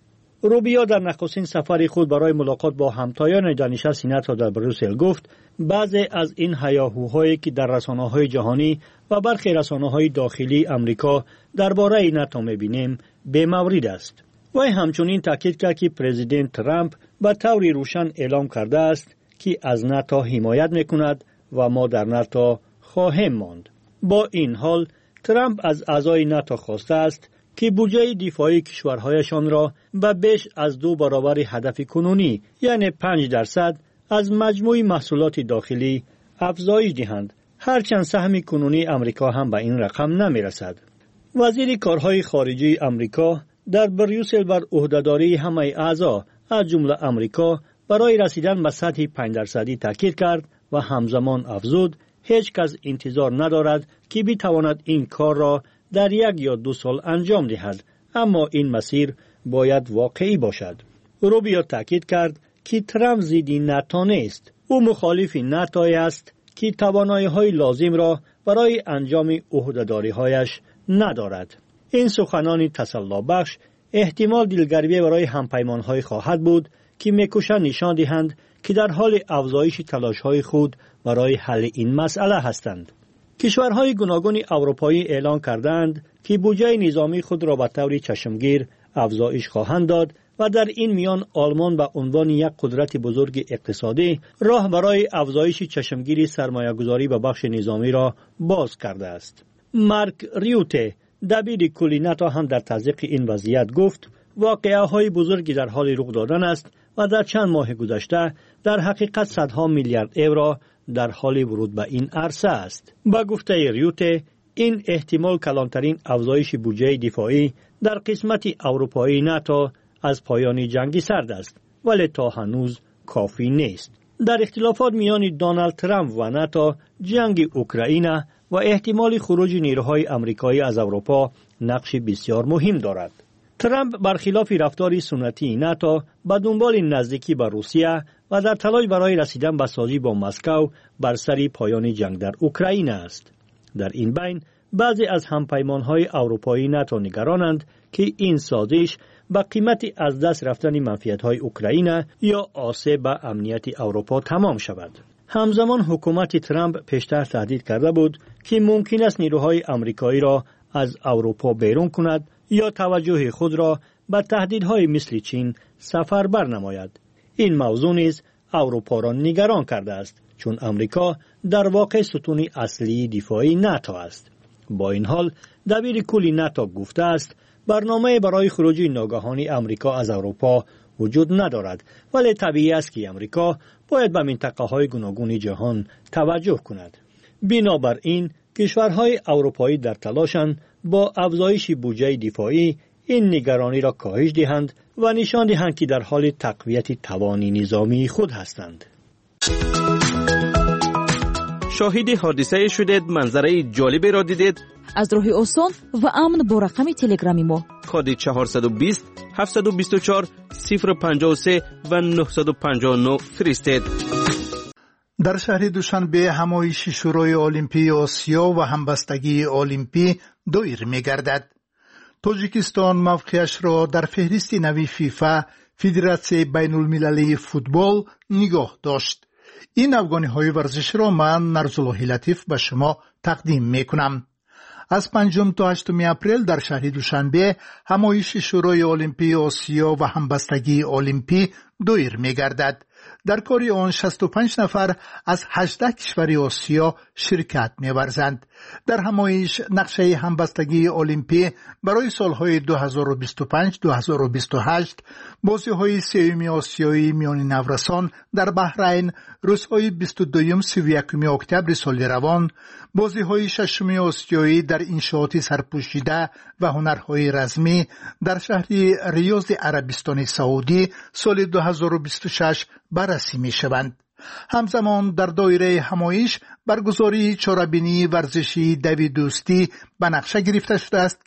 روبیو در نخستین سفر خود برای ملاقات با همتایان دانشگاه سینات در بروسل گفت بعضی از این هیاهوهایی که در رسانه‌های جهانی و برخی رسانه‌های داخلی آمریکا درباره ناتو می‌بینیم بی‌مورد است. وی همچنین تاکید کرد که پرزیدنت ترامپ به طور روشن اعلام کرده است که از ناتو حمایت می‌کند و ما در ناتو خواهیم ماند. با این حال ترامپ از اعضای ناتو خواسته است که بودجه دفاعی کشورهایشان را به بیش از 2 برابر هدف کنونی یعنی 5% از مجموع محصولات داخلی افزایش دهند، هرچند سهم کنونی آمریکا هم به این رقم نمی‌رسد. وزیر کارهای خارجه آمریکا در بریوسل بر عهدهداری همه اعضا از جمله آمریکا برای رسیدن به سطح 5% تاکید کرد و همزمان افزود هیچ کس انتظار ندارد که بتواند این کار را در 1 یا 2 سال انجام دهد، اما این مسیر باید واقعی باشد. روبیو تاکید کرد که ترامپ ضد ناتو نیست. او مخالف ناتو است که توانایی‌های لازم را برای انجام عهده‌داری‌هایش ندارد. این سخنان تسلی بخش احتمال دلگرمی برای همپیمان‌های خواهد بود که می‌کوشند نشان دهند که در حال افزایش تلاش‌های خود برای حل این مسئله هستند. کشورهای گوناگون اروپایی اعلان کردند که بودجه نظامی خود را به طور چشمگیر افزایش خواهند داد و در این میان آلمان به عنوان یک قدرت بزرگ اقتصادی راه برای افزایش چشمگیر سرمایه‌گذاری به بخش نظامی را باز کرده است. مارک ریوته دبیر کل ناتو هم در تصدیق این وضعیت گفت واقعه‌های بزرگی در حال رخ دادن است و در چند ماه گذشته در حقیقت صدها میلیارد یورو در حال ورود به این عرصه است. با گفته ریوته این احتمال کلانترین افزایش بودجه دفاعی در قسمت اروپایی ناتو از پایان جنگ سرد است، ولی تا هنوز کافی نیست. در اختلافات میان دونالد ترامپ و ناتو، جنگ اوکراین و احتمال خروج نیروهای آمریکایی از اروپا نقش بسیار مهم دارد. ترامپ برخلاف رفتار سنتی ناتو به دنبال نزدیکی به روسیه و در تلاش برای رسیدن به سازی با مسکو بر سر پایان جنگ در اوکراین است. در این بین بعضی از همپیمان‌های اروپایی ناتو نگرانند که این سازش با قیمت از دست رفتن منفعت‌های اوکراین یا آسیب به امنیت اروپا تمام شود. همزمان حکومت ترامپ پیشتر تهدید کرده بود که ممکن است نیروهای آمریکایی را از اروپا بیرون کند یا توجه خود را به تهدیدهای مثل چین سفربر نماید. این موضوع نیز اروپا را نگران کرده است، چون آمریکا در واقع ستون اصلی دفاعی ناتو است. با این حال دبیر کل ناتو گفته است برنامه برای خروج ناگهانی آمریکا از اروپا وجود ندارد، ولی طبیعی است که آمریکا باید به منطقه‌های گوناگون جهان توجه کند. بنابراین کشورهای اروپایی در تلاشند با افزایش بودجه دفاعی این نگرانی را کاهش دهند و نشان دهند که در حال تقویت توان نظامی خود هستند. شاهد حادثه شدید، منظره جالبی را دیدید؟ از راه آسان و امن با رقم تلگرامی ما کد 420 724 053 و 959 فرستید. در شهر دوشنبه همایش شورای المپی آسیا و همبستگی المپی دایر می‌گردد. تاجیکستان موقعش را در فهرست نوی فیفا فدراسیون بین المللی فوتبال نگاه داشت. این افغانی‌های ورزش را من نرزالله لطیف به شما تقدیم می‌کنم. از 5 تا 8 اپریل در شهر دوشنبه همایش شورای المپی آسیا و همبستگی المپی دایر می‌گردد. در کار آن 65 نفر از 18 کشور آسیا شرکت می‌ورزند. در همایش نقشه همبستگی المپی برای سالهای 2025-2028 بازی‌های سوم آسیایی میان نورسان در بحرین روزهای 22-31 اکتبر سال روان، بازی‌های ششم آسیایی در انشاءات سرپوشیده و هنرهای رزمی در شهر ریاض عربستان سعودی سال 2026 بررسی می‌شوند. همزمان در دایره همایش برگزاری چهاربینی ورزشی دوی دوستی به نقشه گرفته شده است که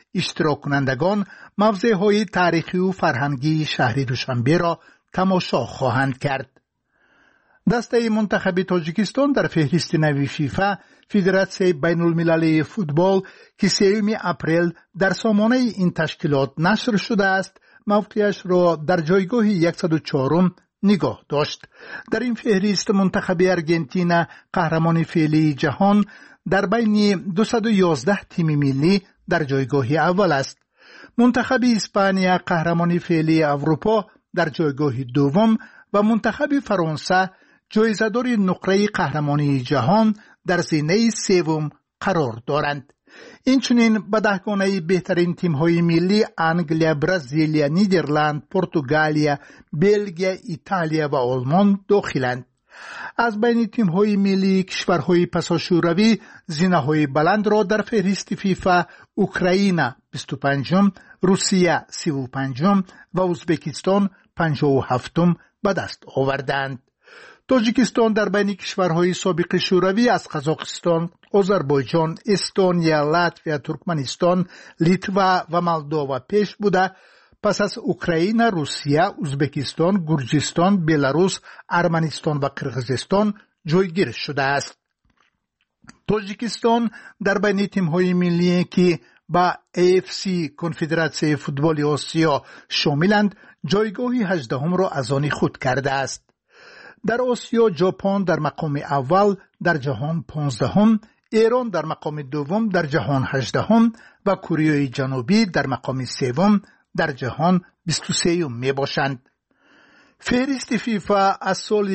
اشتراک کنندگان موضع‌های تاریخی و فرهنگی شهر دوشنبه را تماشا خواهند کرد. دسته منتخب تاجیکستان در فهرست نوی فیفا فدراسیون بین المللی فوتبال که 3 اپریل در سامانه این تشکیلات نشر شده است موقعیش را در جایگاه 104 نگاه داشت. در این فهرست منتخب ارژانتین قهرمان فعلی جهان در بین 211 تیم ملی در جایگاه اول است. منتخب اسپانیا قهرمان فعلی اروپا در جایگاه دوم و منتخب فرانسه جایزه‌دار نقره قهرمانی جهان در زینه سوم قرار دارند. اینچنین به 10 گانه بهترین تیم‌های ملی انگلیا، برزیل، نیدرلند، پرتغالیا، بلژیک، ایتالیا و آلمان داخلند. از بین تیم‌های ملی کشورهای پساشوروی زینه‌های بلند را در فهرست فیفا اوکراین 25م، روسیه 35م و ازبکستان 57م به دست آوردند. تاجیکستان در بین کشورهای سابق شوروی از قزاقستان، آذربایجان، استونیا، لاتویا، ترکمنستان، لیتوا و مولداوا پیش بوده پس از اوکراین، روسیه، ازبکستان، گرجستان، بلاروس، ارمنستان و قرقیزستان جایگیر شده است. تاجیکستان در بین تیم‌های ملی که با AFC کنفدراسیون فوتبال آسیا شاملند جایگاه 18 را از آن خود کرده است. در آسیا ژاپن در مقام اول در جهان 15م، ایران در مقام دوم در جهان 18م و کره جنوبی در مقام سوم در جهان 23م می باشند. فهرست فیفا از سال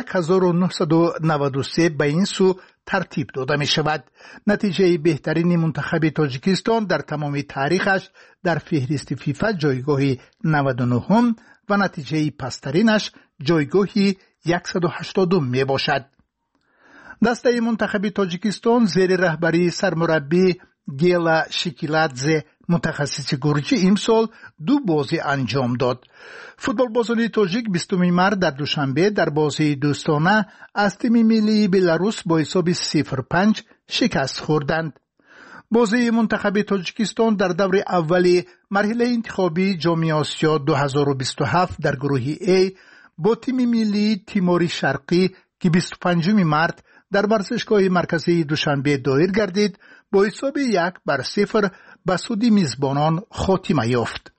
1993 به این سو ترتیب داده می شود. نتیجه بهترین منتخب تاجیکستان در تمام تاریخش در فهرست فیفا جایگاه 99م و نتیجه پسترینش جایگاه 180 می باشد. دسته منتخب تاجیکستان زیر رهبری سرمربی گیلا شکیلادزه متخصص گرجی امسال 2 بازی انجام داد. فوتبال بازان تاجیک 20 مارس در دوشنبه در بازی دوستانه از تیم ملی بلاروس با حساب 0-5 شکست خوردند. بازی منتخب تاجیکستان در دور اولی مرحله انتخابی جام آسیا 2027 در گروه A با تیم ملی تیمور شرقی که 25 مارس در ورزشگاه مرکزی دوشنبه دایر گردید با حساب 1-0 به سود میزبانان خاتمه یافت.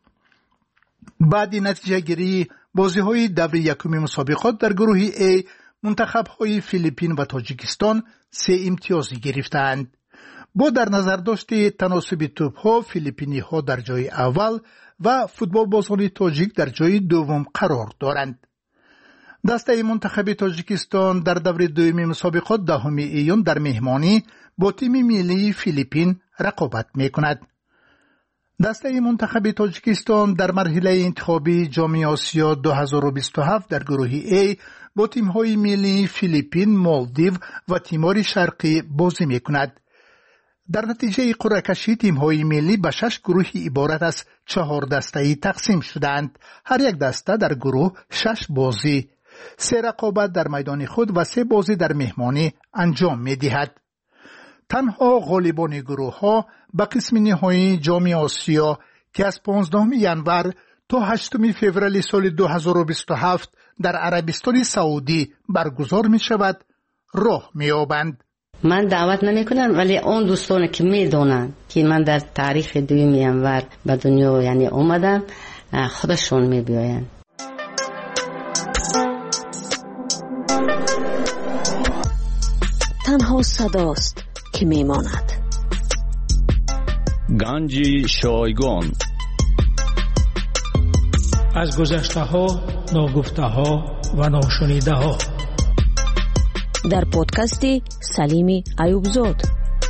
بعد نتیجه گیری بازی های دور یکم مسابقات در گروه A منتخب های فیلیپین و تاجیکستان 3 امتیاز گرفتند. با در نظر داشت تناسب توپ ها فیلیپینی ها در جای اول و فوتبال بازان تاجیک در جای دوم قرار دارند. دسته منتخب تاجیکستان در دور دوم مسابقات 10 ایون در مهمانی با تیم ملی فیلیپین رقابت میکند. دسته منتخب تاجیکستان در مرحله انتخابی جام آسیا 2027 در گروه A با تیم‌های ملی فیلیپین، مالدیو و تیمور شرقی بازی میکند. در نتیجه قرعه کشی تیم‌های ملی به 6 گروه عبارت از 4 دسته‌ای تقسیم شدند. هر یک دسته در گروه 6 بازی، 3 رقابت در میدان خود و 3 بازی در مهمانی انجام می‌دهد. تنها غالبان گروه ها به قسم نهایی جام آسیا که از 15 ژانویه تا 8 فوریه سال 2027 در عربستان سعودی برگزار می شود راه می یابند. من دعوت نمی کنم ولی اون دوستانی که می دونن که من در تاریخ 2 ژانویه به دنیا یعنی اومدم خودشون می بیاین. تنها صداست که میماند. گنج شایگان از گذشته ها، ناگفته ها و ناشنیده ها در پادکست سلیم ایوبزاد.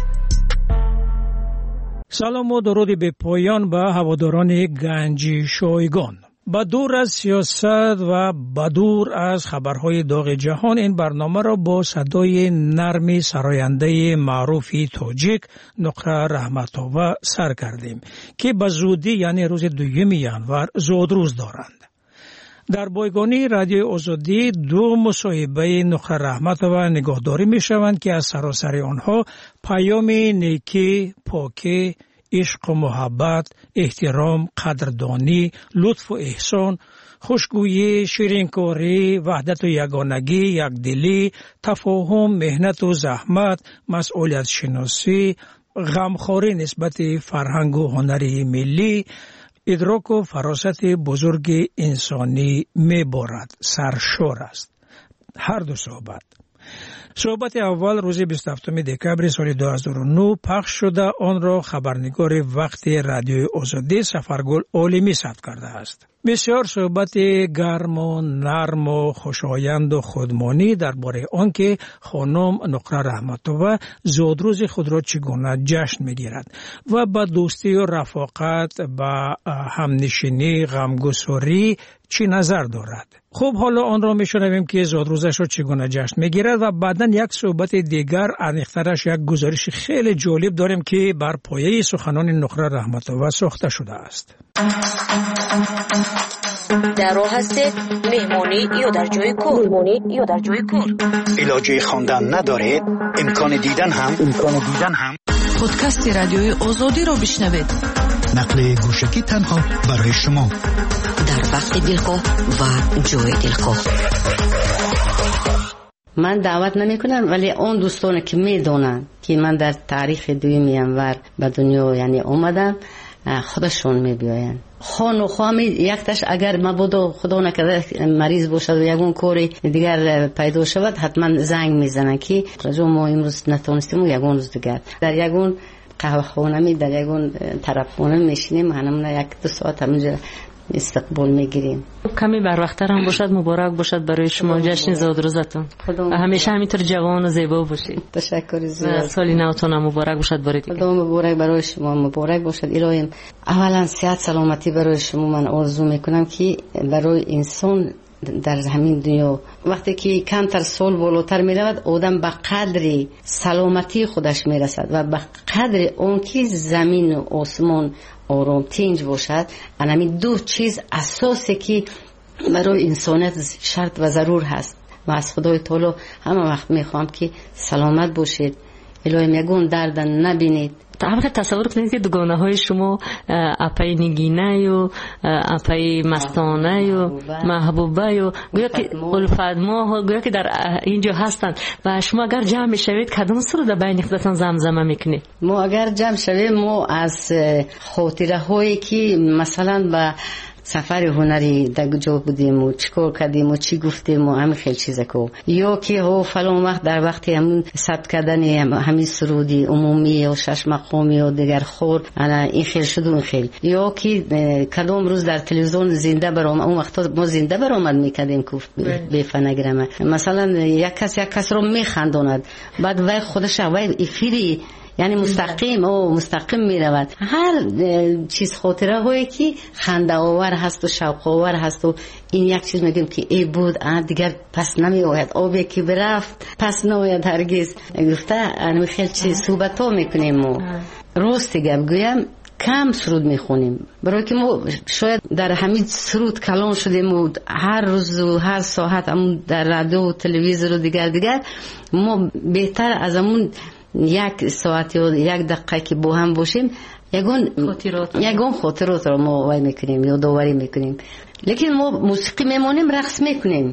سلام و درود به پایان به هواداران گنج شایگان. با دور از سیاست و با دور از خبرهای داغ جهان این برنامه را با صدای نرم سراینده معروف تاجیک نقره رحمت‌آور سر کردیم که به زودی یعنی روز 2 ژانویه زادروز دارند. در بایگانی رادیوی آزادی 2 مصاحبه نقره رحمت‌آور نگاهداری می شوند که از سراسر آنها پیام نیکی، پاکی، عشق و محبت، احترام، قدردانی، لطف و احسان، خوشگویی، شیرینکاری، وحدت و یگانگی، یکدلی، تفاهم، مهنت و زحمت، مسئولیت شناسی، غمخواری نسبت فرهنگ و هنر ملی، ادراک و فراست بزرگ انسانی می‌بارد. سرشار است هر دو صحبت اول روز 27 دکبر سال 2009 پخش شده. آن را خبرنگار وقت رادیوی آزادی سفرگل عالمی ثبت کرده است. بسیار صحبت گرم و نرم و خوشایند و خودمانی درباره آنکه خانم نقره رحمت‌الله زادروز خود را چگونه جشن می‌گیرد و با دوستی و رفاقت با همنشینی غمگساری چی نظر دارد. خب حالا آن را میشنویم که زادروزش را چگونه جشن میگیرد و بعداً یک صحبت دیگر عمیق‌ترش یک گزارش خیلی جالب داریم که بر پایه سخنان نقره رحمت‌الله ساخته شده است. در راه هستید مهمانی یا در جای کار؟ علاجه خواندن ندارید؟ امکان دیدن هم پادکست رادیوی آزادی را بشنوید. نقل گوشکی تنها برای شما در وقت دلخواه و جای دلخواه. من دعوت نمی کنم، ولی اون دوستان که می دونن که من در تاریخ دوم ینور به دنیا یعنی اومدم خودشون می بیاین. خان و خوامی یکتش اگر مبادا خدا نکرده مریض باشد و یگون کاری دیگر پیدا شود حتما زنگ میزنن که رجوع ما امروز نتونستیم و یگون روز دیگر در یگون قهوه خانه در یگون طرف خانه میشینیم، همون 1-2 ساعت همونجا استقبال میگیریم. کمی بر وقت‌تر هم باشد مبارک باشد برای شما جشن زادروزتون. همیشه همینطور جوان و زیبا باشید. تشکر زیاد. سالی نوتون مبارک باشد برای دیگه. خدا مبارک برای شما، مبارک باشد. الهی اولا صحت سلامتی برای شما من آرزو میکنم که برای انسان در همین دنیا وقتی که کمتر سال بالاتر می رود آدم به قدر سلامتی خودش می رسد و به قدر اون که زمین و آسمان آرام تنج باشد. همین دو چیز اساسی که برای انسانیت شرط و ضرور هست و از خدای تعالی همه وقت می خواهم که سلامت باشید، الهی میگون درد نبینید. طبعا تصور کنید که دوگانه های شما اپای نگینه و اپای مستانه و محبوبه و گویا که الفدما گویا که در اینجا هستند و شما اگر جمع شوید کدام سر در بین خودتان زمزمه میکنید؟ ما اگر جمع شویم ما از خاطره هایی که مثلا با سفر هنری در کجا بودیم و چیکار کردیم و چی گفتیم و همین خیلی چیزا کو یا که ها فلان وقت در وقت همون ثبت کردن همین سرودی عمومی و 6 مقامی و دیگر خور این خیلی شد و خیلی یا که کدام روز در تلویزیون زنده برآمد. اون وقتا ما زنده برآمد میکردیم که به فنگرامه مثلا یک کس رو میخنداند بعد وای خودش وای افیری یعنی مستقیم می رود. هر چیز خاطره هایی که خنده آور هست و شوق آور هست و این یک چیز میگیم که ای بود دیگر پس نمی آید، آبی که برفت پس نمیاد هرگز. گفته انمی خیلی چیز صحبت ها میکنیم و راستی گپ گویم کم سرود میخونیم برای که ما شاید در همین سرود کلان شدیم و هر روز و هر ساعت همون در رادیو و تلویزیون و دیگر ما بهتر از همون 1 ساعت یا 1 دقیقه که با هم باشیم یگون خاطرات رو ما وای میکنیم یا داوری میکنیم. لیکن ما موسیقی میمونیم رقص میکنیم.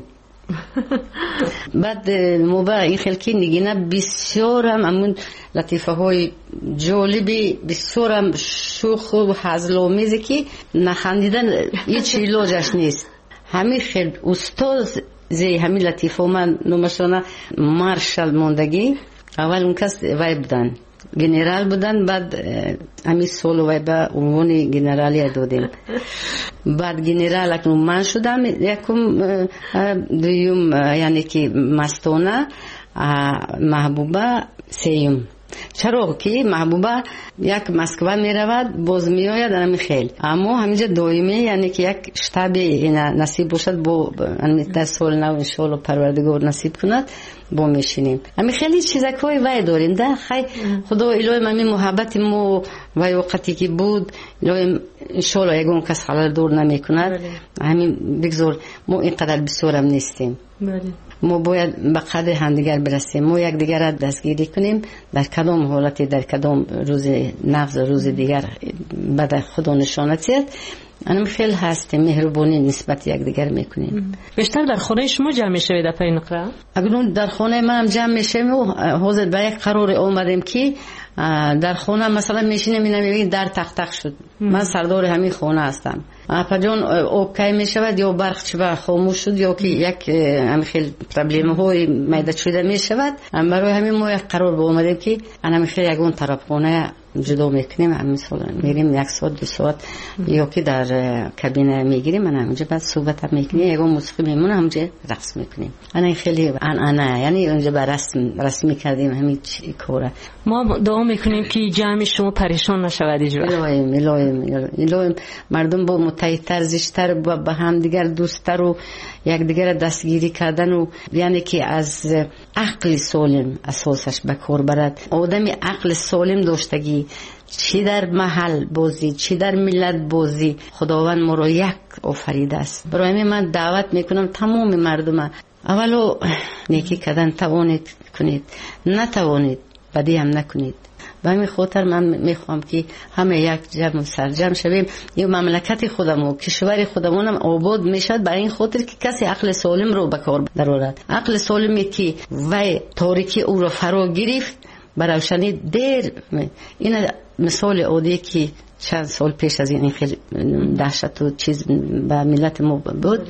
بعد ما با این خلکی نگینه بسیار هم همون لطیفه های جالبی بسیار هم شوخ و هزل آمیزی که نخندیدن هیچ علاجش نیست. همین خیلی استاد زی همین لطیفه من نمشانه مارشال موندگی اول اون کس وای بودن گنرال بودن بعد همین سال وای به عنوان گنرالی دادیم بعد گنرال اکنون من شدم یکم دویم یعنی که مستانه محبوبه سیم. چرا که محبوبه یک مسکو می رود باز می آید همین خیلی اما همینجا دائمی یعنی که یک شتابی نصیب باشد با در سال نو انشالله پروردگار نصیب کند با میشینیم. همین خیلی چیزکوی وای داریم ده خیلی خدا الهی من محبت ما وای وقتی که بود الهی انشالله یگون کس خلال دور نمی کند. همین بگذار ما اینقدر بسیارم نیستیم. ما باید به قدر همدیگر برسیم، ما یکدیگر را دستگیری کنیم، در کدام حالتی در کدام روز نفس روز دیگر بعد خدا نشانت زد. انا خیلی هستیم مهربانی نسبت یکدیگر میکنیم. بیشتر در خانه شما جمع میشوید اپای نقره؟ اگر در خانه منم جمع میشیم و حاضر به یک قرار اومدیم که در خانه مثلا میشینیم میبینیم در تق شد. من سردار همین خانه هستم. اپا جان اوکی میشود یا برق چه خاموش شد یا که یک هم خیلی پرابلم های میده شده میشود. برای همین ما یک قرار اومدیم که انا خیلی یگون طرف خانه جدا میکنیم، مثلا میریم 1 ساعت 2 ساعت یا که در کابینه میگیریم، من همونجا بعد صحبت میکنیم، یگون موسیقی میمونه همونجا رقص میکنیم. انا خیلی انا یعنی اونجا بر رسم کردیم همین کاره. ما دعا میکنیم که جمع شما پریشان نشود اجرا. الهی مردم با متحدتر زیشتر با هم دیگر دوستتر و یکدیگر دستگیری کردن و یعنی که از عقل سالم اساسش به کار برد. آدمی عقل سالم داشتگی چی در محل بازی چی در ملت بازی خداوند ما را یک آفریده است. برای من دعوت میکنم تمام مردم اولو نیکی کردن توانید کنید، نتوانید بدی هم نکنید. به همین خاطر من میخوام که همه یک جمع سرجم شویم. این مملکت خودمون کشور خودمون هم آباد میشد برای این خاطر که کسی عقل سالم رو به کار درآورد. عقل سالمی که وای تاریکی او رو فرا گرفت برای روشنی دیر. این مثال عادی که چند سال پیش از این خیلی دهشت و چیز به ملت ما بود.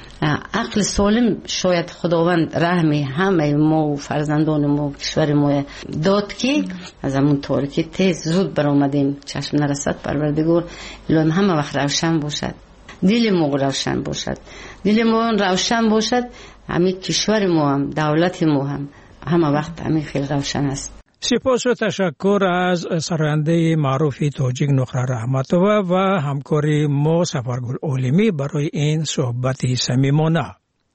عقل سالم شاید خداوند رحمی همه ما و فرزندان ما و کشور ما داد که از همون تاریکی تیز زود برآمدیم. چشم نرسد پروردگار الهی همه وقت روشن باشد، دل ما روشن باشد، دل ما روشن باشد، همین کشور ما هم دولت ما هم همه وقت همین خیلی روشن است. سپاس و تشکر از سراینده معروف تاجیک نقره رحمتوه و همکاری ما سفرگل عالمی برای این صحبت صمیمانه.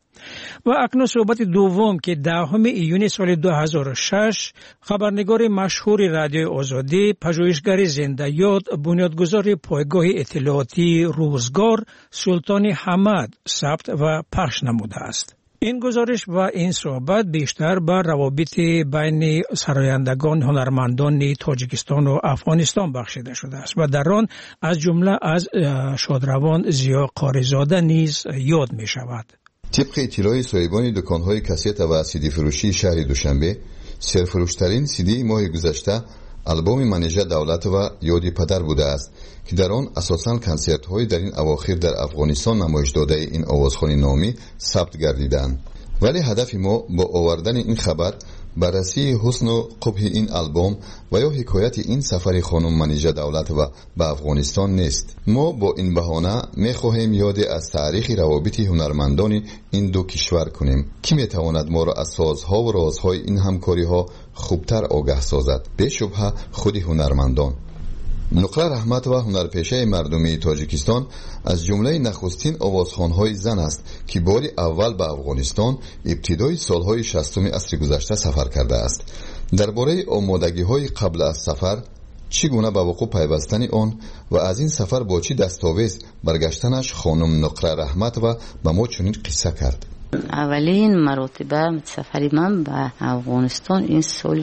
و اکنون صحبت دوم که 10 ایون سال 2006 خبرنگار مشهور رادیوی آزادی، پژوهشگر زنده یاد، بنیادگذار پایگاه اطلاعاتی روزگار سلطان حمد ثبت و پخش نموده است. این گزارش و این صحبت بیشتر بر روابط بین سرایندگان هنرمندان تاجیکستان و افغانستان بخشیده شده است و در آن از جمله از شادروان زیا قاریزاده نیز یاد می شود. طبق اطلاع صاحبان دکان‌های کاست و سیدی فروشی شهر دوشنبه، سرفروشترین سیدی ماه گذشته آلبوم منیژه دولت و یاد پدر بوده است که در آن اساساً کنسرت‌های در این اواخر در افغانستان نمایش داده این آوازخوانی نامی ثبت گردیدند. ولی هدف ما با آوردن این خبر بررسی حسن و قبح این آلبوم و یا حکایت این سفر خانم منیژه دولت و به افغانستان نیست. ما با این بهانه می‌خواهیم یاد از تاریخ روابط هنرمندان این دو کشور کنیم که می‌تواند ما را از سازها و رازهای این همکاری‌ها خوبتر آگاه سازد. به شبهه خود هنرمندان. نقره رحمت و هنرپیشه مردمی تاجیکستان از جمله نخستین آوازخوان‌های زن است که بار اول به افغانستان ابتدای سالهای 60 عصر گذشته سفر کرده است. درباره آمادگی‌های قبل از سفر، چگونه به وقوع پیوستن آن و از این سفر با چه دستاویز برگشتنش خانم نقره رحمت و به ما چنین قصه کرد. اولین مراتبه سفری من به افغانستان این سال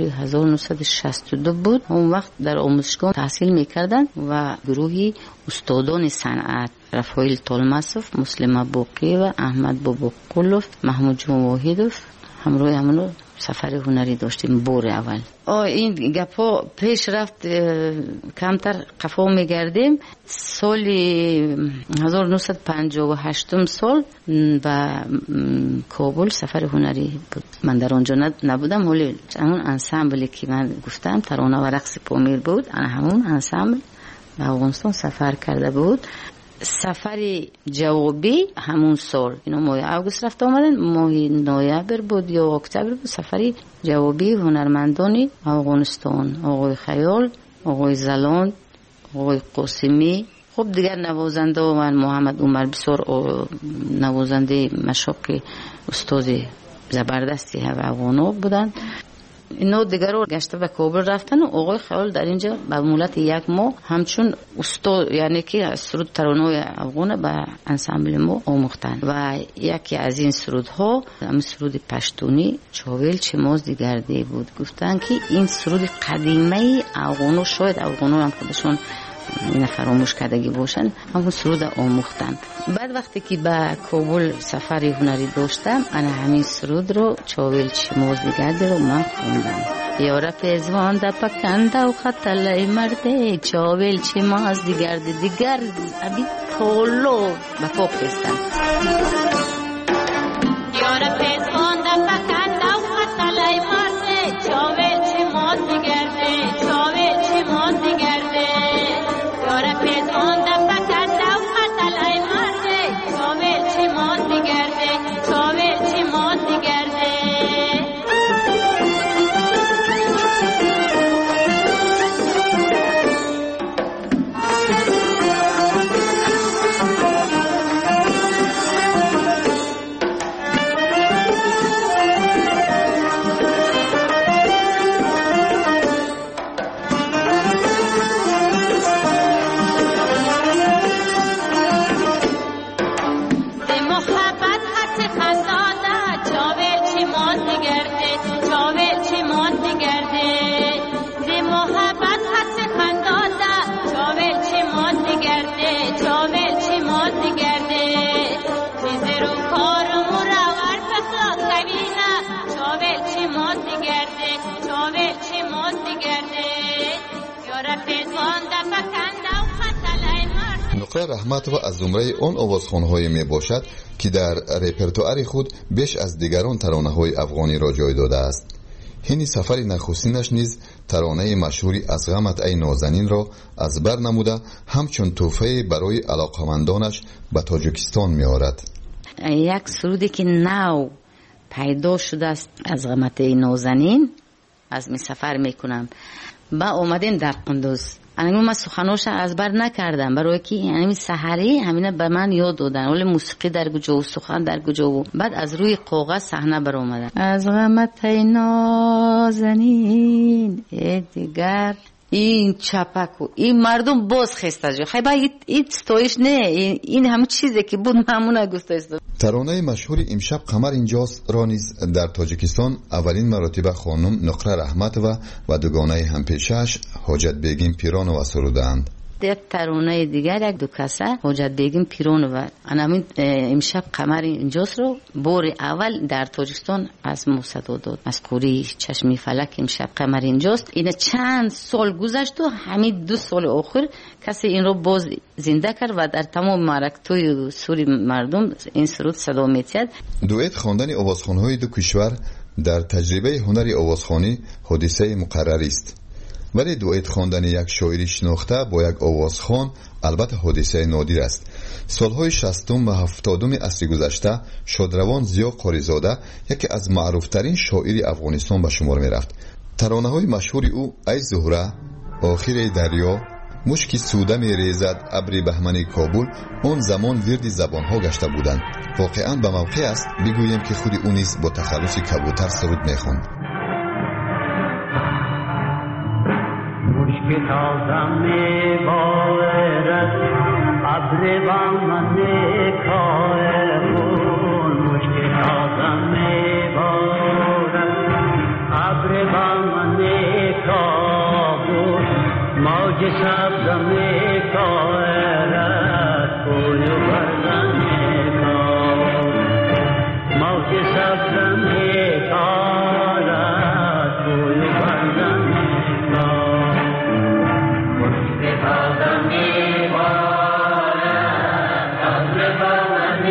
1962 بود. اون وقت در آموزشگاه تحصیل میکردن و گروهی استادان صنعت رفایل طالماسوف، مسلم باقی و احمد باباقولوف، محمود جون واحدوف همراه همونو سفر هنری داشتیم بار اول. این گپا پیش رفت کمتر قفا میگردیم. سال 1958 سال به کابل سفر هنری بود. من در آنجا نبودم ولی همون انسامبلی که من گفتم ترانه و رقص پامیر بود، همون انسامبل به افغانستان سفر کرده بود. سفر جوابی همون سال، اینو ماه اوگوست رفت آمدن، ماه نوامبر بود یا اکتبر بود. سفری جوابی هنرمندانی افغانستان، آقای خیال، آقای زلان، آقای قاسمی، خب دیگر نوازنده و من محمد عمر بسیار نوازنده مشاق استاد زبردستی افغانا بودن. اینو دیگر رو گشته به کابل رفتن و آقای خیال در اینجا به مولت یک ماه همچون استاد یعنی که سرود ترانه افغان به انسامبل ما آموختن و یکی از این سرودها هم سرود پشتونی چاویل چماز دیگرده بود. گفتن که این سرود قدیمی افغانو شاید افغانو هم خودشون این فراموش کردگی باشن همون سرود آموختن. بعد وقتی که به کابل سفری هنری داشتم انا همین سرود رو چاویل چماز دیگرده رو من خوندم. یاره پیزوان دا پکنده و خطلای مرده چاویل چماز دیگرده دیگر ابی طولو به پاپ خستن. یاره پیزوان دا پکنده و خطلای مرده چاویل چماز دیگرده چاویل چماز دیگرده یاره پیزوان دا پکنده و خطلای مرده چاویل چماز دیگرده چاویل چماز دیگرده. نقره رحمت و از زمره اون آوازخوان‌های می باشد که در رپرتوار خود بیش از دیگران ترانه‌های افغانی را جای داده است. این سفر نخستینش نیز ترانه مشهوری از غمت ای نازنین را از بر نموده همچون تحفه برای علاقمندانش به تاجیکستان می آورد. یک سرودی که نو پیدا شده است از غمت ای نازنین از می سفر می کنم با اومدیم در قندوز. من سخنوش از بر نکردم برای که یعنی سحری همینه به من یاد دادن ولی موسیقی در کجا و سخن در کجا و بعد از روی کاغذ صحنه بر اومدن. از غمت نازنین دیگر این چپک و این مردم باز خسته جو خیلی باید این ستایش نه این همه چیزی که بود همونه گسته است. ترانه مشهور امشب قمر اینجاست را نیز در تاجیکستان اولین مرتبه خانم نقره رحمت و دوگانه همپیشش حاجت بیگم پیرانووا سرودند. یک ترانه دیگر یک دو کسه حاجت بیگم پیرانووا همین امشب قمر اینجاست رو بار اول در تاجیکستان از موسیقی داد از کوری چشمی فلک امشب قمر اینجاست. این چند سال گذشت و همین 2 سال آخر کسی این رو باز زنده کرد و در تمام معرکت‌های سوری مردم این سرود صدا می‌تید. دوئت خواندن آوازخوان‌های دو کشور در تجربه هنر آوازخوانی حادثه مقرری است. ولی دوئت خواندن یک شاعری شناخته با یک آوازخوان البته حادثه نادر است. سالهای 60 و 70 عصر گذشته شادروان ضیا قاریزاده یکی از معروفترین شاعری افغانستان به شمار می رفت. ترانه‌های مشهور او ای زهره، آخر دریا، مشکی سوده می ریزد ابر بهمن کابل اون زمان ورد زبانها گشته بودند. واقعا به موقع است بگویم که خود او نیز با تخلص کبوتر سرود می خواند. مشکی تازه می بارد ابر بهمن کابل مشکی تازه می بارد ابر بهمن کابل موج سبز می کارد کوی بردن می کار موج سبز می کارد کوی بردن می کار مشکی تازه می بارد ابر بهمن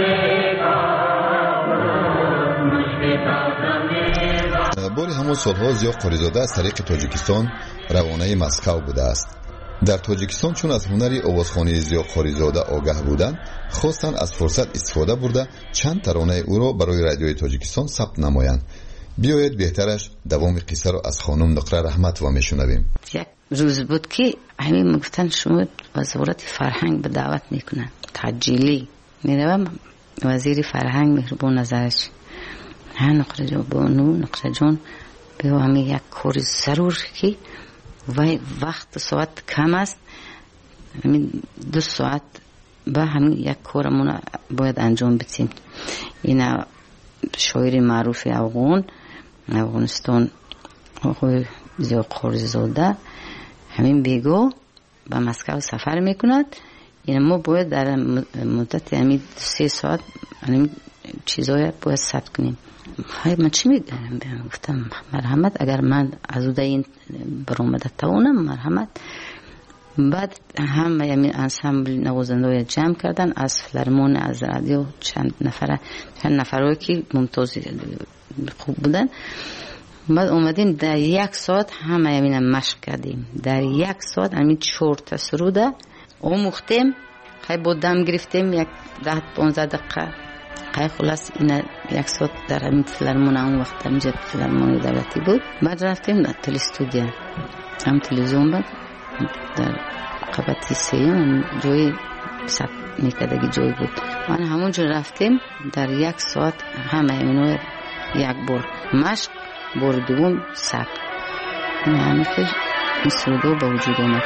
کابل مشکی تازه می باری همون سالها ضیا قاریزاده از طریق تاجیکستان روانه مسکو بوده است. در تاجیکستان چون از هنری آوازخوانی ضیا قاریزاده آگاه بودند خواستند از فرصت استفاده برده چند ترانه او را برای رادیوی تاجیکستان ثبت نمایند. بیایید بهترش دوام قصه را از خانم نقره رحمت و میشنویم. یک روز بود که همین گفتن شما وزارت فرهنگ به دعوت میکنن تجیلی میروم وزیر فرهنگ مهربان نظرش نقره جان بانو نقره جان به همین یک کار ضرور که وقت ساعت کم است، همین 2 ساعت با همین یک کارمون باید انجام بدیم. این شاعر معروف افغانستان آقای ضیاء قارزاده همین بیگو به مسکو سفر میکند. این ما باید در مدت همین 3 ساعت همین چیزای باید ثبت کنیم. من چی میگم؟ گفتم مرحمت، اگر من از اون این برآمده توانم مرحمت. بعد هم یعنی انسامبل نوازنده جمع کردن از فیلارمون، از رادیو، چند نفرایی که ممتاز خوب بودن. بعد اومدیم در 1 ساعت همه یعنی مشق کردیم. در 1 ساعت همین 4 تا سروده آموختیم. خیلی با دم گرفتیم 10-15 دقیقه. خیلی خلاص این 1 ساعت در همین فیلارمون، اون وقت همینجا فیلارمون دولتی بود. بعد رفتیم در تلستودیا، هم تلویزیون بود در قبطی 3 جای ثبت میکردگی جای بود. من همونجا رفتیم در 1 ساعت همه اینو 1 بار مشق، بار دوم ثبت. این همه که این سودو به وجود آمد.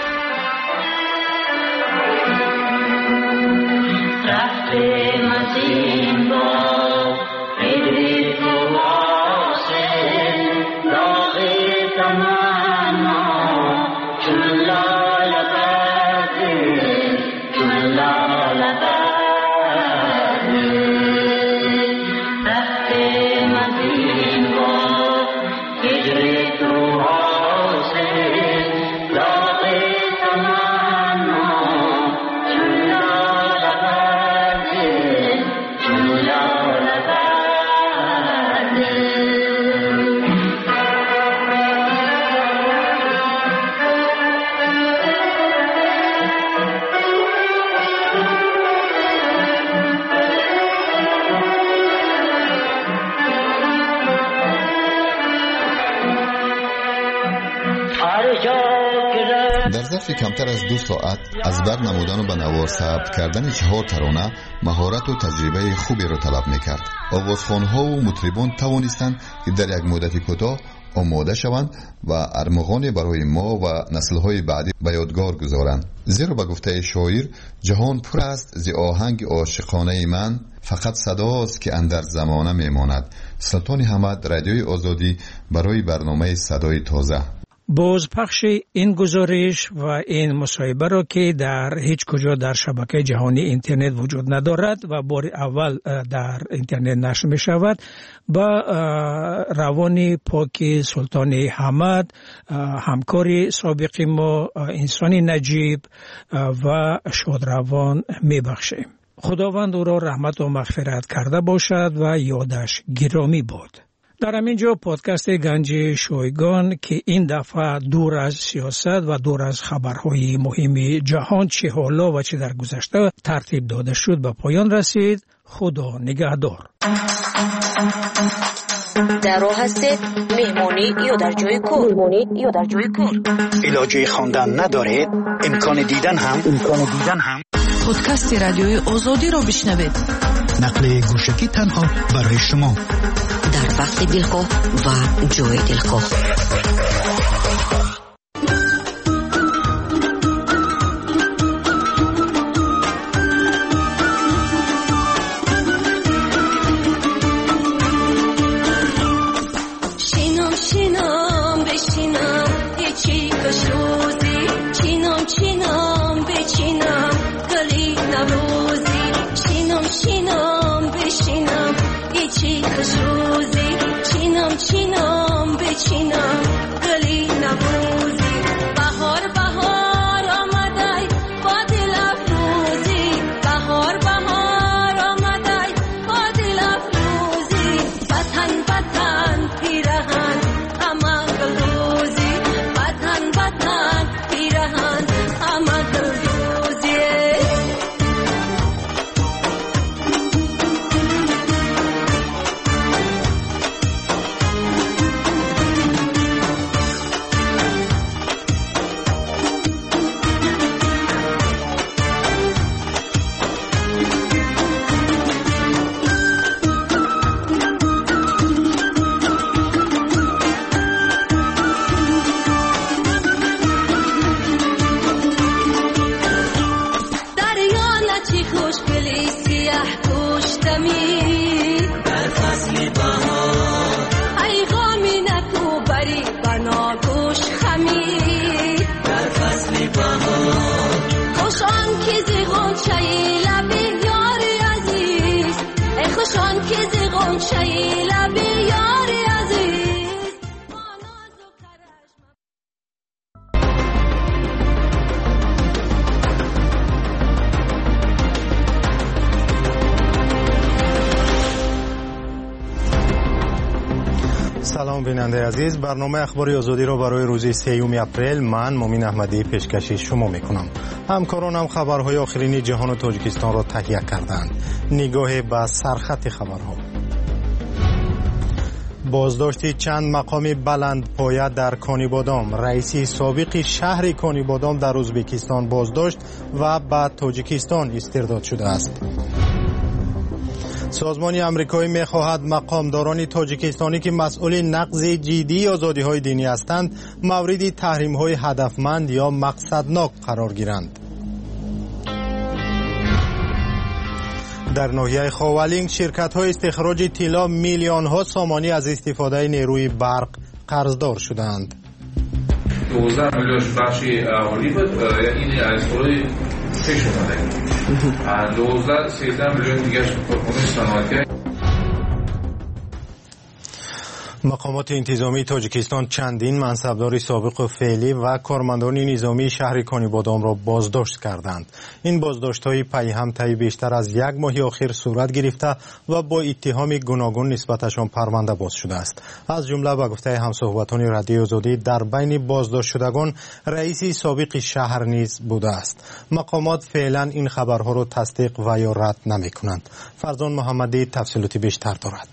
رفتیم از این با ایدی تو آسه داغی تمنا چون لال بردی چون لال بردی. رفتیم از این با ایدی تو آسه داغی تمنا چون لال بردی چون لال بردی. در ظرف کمتر از 2 ساعت از بر نمودن و به نوار ثبت کردن 4 ترانه مهارت و تجربه خوبی را طلب میکرد. آوازخوانها و مطربان توانستند که در یک مدت کوتاه آماده شوند و ارمغانی برای ما و نسل‌های بعدی به یادگار گذارند. زیرا به گفته شاعر جهان پر است ز آهنگ عاشقانه من، فقط صداست که اندر زمانه میماند. سلطان حمد، رادیوی آزادی، برای برنامه صدای تازه. بازپخش این گزارش و این مصاحبه را که در هیچ کجا در شبکه جهانی اینترنت وجود ندارد و بار اول در اینترنت نشر می شود، با روان پاک سلطان حمد، همکار سابق ما، انسان نجیب و شادروان می بخشیم. خداوند او را رحمت و مغفرت کرده باشد و یادش گرامی باد. در همینجا پادکست گنج شایگان که این دفعه دور از سیاست و دور از خبرهای مهم جهان چه حالا و چه در گذشته ترتیب داده شد به پایان رسید. خدا نگهدار. در راه هستید، مهمانی یا در جای کار، علاجه خواندن ندارید، امکان دیدن هم پادکست رادیوی آزادی را بشنوید. نقل گوشکی تنها برای شما در وقت دلخواه و جای دلخواه. شینم بشینم هیچی کشوزی، چینم بچینم گلی نوروزی. شینم بشینم هیچی کشوزی، چینم بچینم گلی نوروزی. بهار آمده با دل افروزی، بهار آمده با دل افروزی. وطن پیرهن همه گلدوزی، وطن پیرهن همه گلدوزی. سلام بیننده عزیز، برنامه اخبار آزادی را برای روز 3 اپریل من مومین احمدی پیشکش شما میکنم. همکارانم خبرهای آخرین جهان و تاجیکستان را تهیه کردند. نگاه به سرخط خبرها. بازداشت چند مقام بلند پایه در کانیبادام. رئیس سابق شهر کانیبادام در ازبکستان بازداشت و به تاجیکستان استرداد شده است. سازمان امریکایی می‌خواهد مقامداران تاجیکستانی که مسئول نقض جدی آزادی‌های دینی هستند مورد تحریم‌های هدفمند یا مقصدناک قرار گیرند. در ناحیه خاولینگ شرکت‌های استخراج طلا میلیون‌ها سامانی از استفاده نیروی برق قرضدار شدند. 12 میلیون بخشی اولی بود، این از خودی فکر شده 12-13 میلیون دیگه کارخانه صنعتی. مقامات انتظامی تاجیکستان چندین منصبدار سابق و فعلی و کارمندان نظامی شهر کانیبادام را بازداشت کردند. این بازداشت‌های پی هم طی بیشتر از یک ماه اخیر صورت گرفته و با اتهام گوناگون نسبتشان پرونده باز شده است. از جمله به گفته همصحبتان رادیو آزادی در بین بازداشت شدگان رئیس سابق شهر نیز بوده است. مقامات فعلا این خبرها را تصدیق و یا رد نمی‌کنند. فرزان محمدی تفصیلات بیشتر دارد.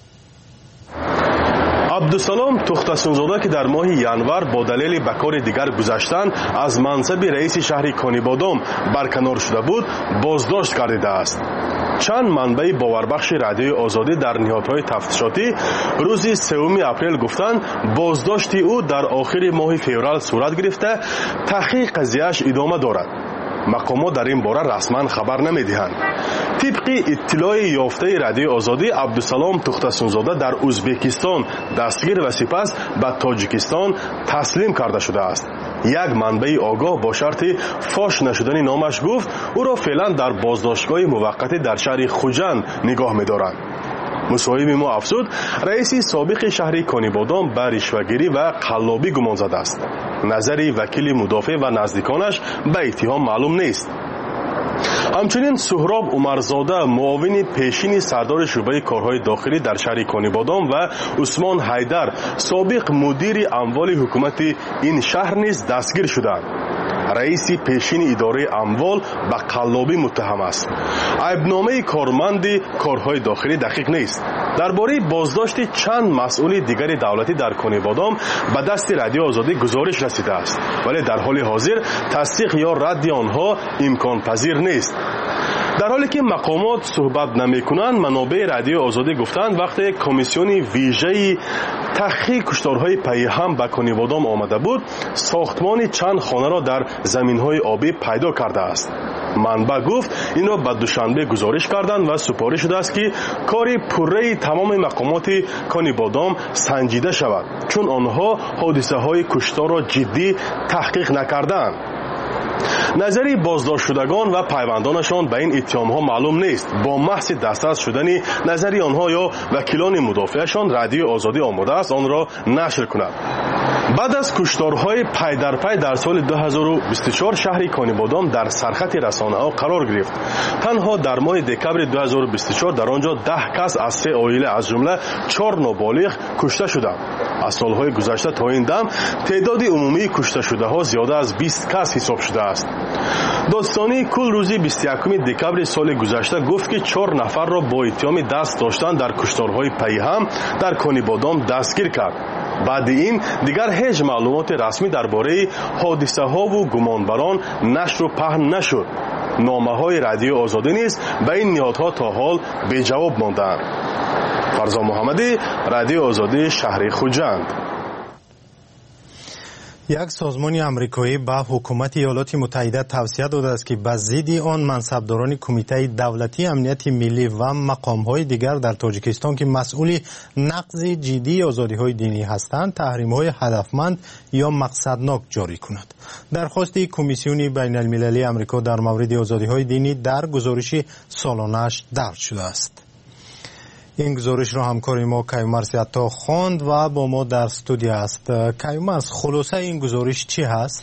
عبدالسلام تختسونزاده که در ماه ینور با دلیل به کار دیگر گذشتن از منصب رئیس شهر کانیبادام برکنار شده بود بازداشت گردیده است. چند منبع باوربخش رادیو آزادی در نهادهای تفتیشاتی روز 3 اپریل گفتند بازداشت او در آخر ماه فوریه صورت گرفته، تحقیق قضیه‌اش ادامه دارد. مقامات در این باره رسما خبر نمی‌دهند. طبق اطلاع یافته رادیو آزادی عبدالسلام تختسونزاده در ازبکستان دستگیر و سپس به تاجیکستان تسلیم کرده شده است. یک منبع آگاه با شرط فاش نشدن نامش گفت او را فعلا در بازداشتگاه موقتی در شهر خوجند نگاه می‌دارند. مصاحب ما افزود رئیس سابق شهر کانیبادام به رشوه‌گیری و قلابی گمان زده است. نظر وکیل مدافع و نزدیکانش به اتهام معلوم نیست. همچنین سهراب عمرزاده معاون پیشین سردار شعبه کارهای داخلی در شهر کانیبادام و عثمان حیدر سابق مدیر اموال حکومت این شهر نیز دستگیر شدند. رئیس پیشین اداره اموال به قلابی متهم است. عیبنامه کارمند کارهای داخلی دقیق نیست. درباره بازداشت چند مسئول دیگر دولتی در کانیبادام به دست رادیو آزادی گزارش رسیده است، ولی در حال حاضر تصدیق یا رد آنها امکان پذیر نیست. در حالی که مقامات صحبت نمی‌کنند، منابع رادیو آزادی گفتند وقتی کمیسیون ویژه تحقیق کشتارهای پیهم به کانیبادام آمده بود، ساختمان چند خانه را در زمین‌های آبی پیدا کرده است. منبع گفت این را به دوشنبه گزارش کردند و سپارش شده است که کار پره تمام مقامات کانیبادام سنجیده شود، چون آنها حادثه‌های کشتار را جدی تحقیق نکردند. نظری بازداشت شدگان و پیوندانشان به این اتهام‌ها معلوم نیست. با محض دسترس شدن نظری آنها یا وکیلان مدافعشان رادیو آزادی آماده است آن را نشر کند. بعد از کشتارهای پی در پی در سال 2024 شهر کانیبادام در سرخط رسانه‌ها قرار گرفت. تنها در ماه دکمبر 2024 در آنجا 10 کس از 3 عائله از جمله 4 نابالغ کشته شدند. از سالهای گذشته تا این دم تعداد عمومی کشته شده ها زیاده از 20 کس حساب شده است. دادستانی کل روز 21 دکمبر سال گذشته گفت که 4 نفر را با اتهام دست داشتن در کشتارهای پیهم در کانیبادام دستگیر کرد. بعد این دیگر هیچ معلومات رسمی درباره حادثه ها و گمانبران نشر و پهن نشد. نامه های رادیو آزادی نیز به این نهادها تا حال بی جواب ماندند. فرزان محمدی، رادیو آزادی شهر خوجند. یک سازمان امریکایی به حکومت ایالات متحده توصیه داده است که به ضد آن منصبداران کمیته دولتی امنیت ملی و مقام‌های دیگر در تاجیکستان که مسئول نقض جدی آزادی‌های دینی هستند تحریم‌های هدفمند یا مقصدناک جاری کند. درخواست کمیسیون بین المللی امریکا در مورد آزادی‌های دینی در گزارش سالانه‌اش درج شده است. این گزارش را همکار ما کیومرث عطا خواند و با ما در استودیو است. کیومرث، خلاصه این گزارش چی هست؟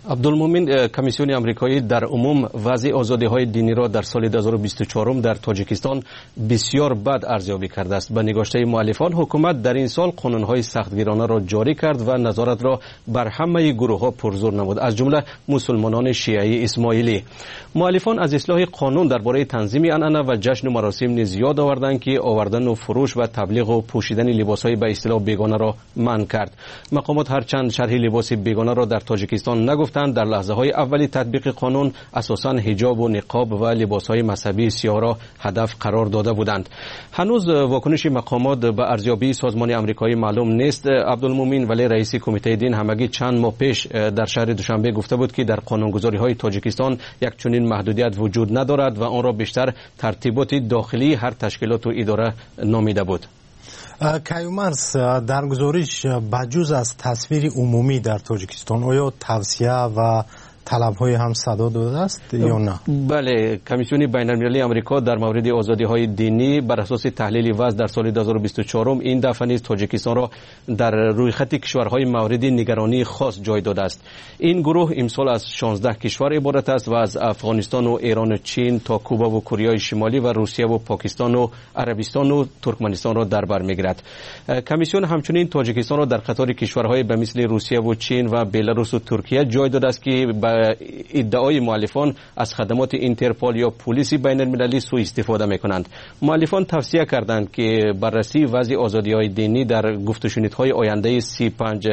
عبدالمومن، کمیسیون آمریکایی در عموم وضع آزادی‌های دینی را در سال 2024 در تاجیکستان بسیار بد ارزیابی کرده است. به نگاشته مؤلفان، حکومت در این سال قانون‌های سختگیرانه را جاری کرد و نظارت را بر همه گروه‌ها پرزور نمود، از جمله مسلمانان شیعی اسماعیلی. مؤلفان از اصلاح قانون درباره تنظیم عنعنه و جشن و مراسم نیز یاد آوردند که آوردن و فروش و تبلیغ و پوشیدن لباس‌های به اصطلاح بیگانه را منع کرد. مقامات هرچند شرح لباس بیگانه را در تاجیکستان نگفتند، در لحظه‌های اولی تطبیق قانون اساساً حجاب و نقاب و لباس‌های مذهبی سیاه را هدف قرار داده بودند. هنوز واکنش مقامات به ارزیابی سازمان آمریکایی معلوم نیست عبدالمومن، ولی رئیس کمیته دین همگی چند ماه پیش در شهر دوشنبه گفته بود که در قانونگذاری‌های تاجیکستان یک چنین محدودیت وجود ندارد و آن را بیشتر ترتیبات داخلی هر تشکیلات و اداره نامیده بود. کیومرث، در گزارش بجز از تصویر عمومی در تاجیکستان آیا توصیه و طلب‌های هم صدا داده است یا نه؟ بله، کمیسیون بین‌المللی آمریکا در مورد آزادی‌های دینی بر اساس تحلیل وضع در سال 2024 این دفعه نیز تاجیکستان را در روی خط کشورهای مورد نگرانی خاص جای داده است. این گروه امسال از 16 کشور عبارت است و از افغانستان و ایران و چین تا کوبا و کره شمالی و روسیه و پاکستان و عربستان و ترکمنستان را در بر می‌گیرد. کمیسیون همچنین تاجیکستان را در قطار کشورهای به مثل روسیه و چین و بلاروس و ترکیه جای داده است که ادعای مؤلفان از خدمات اینترپول یا پلیس بین المللی سوء استفاده میکنند. مؤلفان توصیه کردند که بررسی وضع آزادی‌های دینی در گفت و شنیدهای آینده 35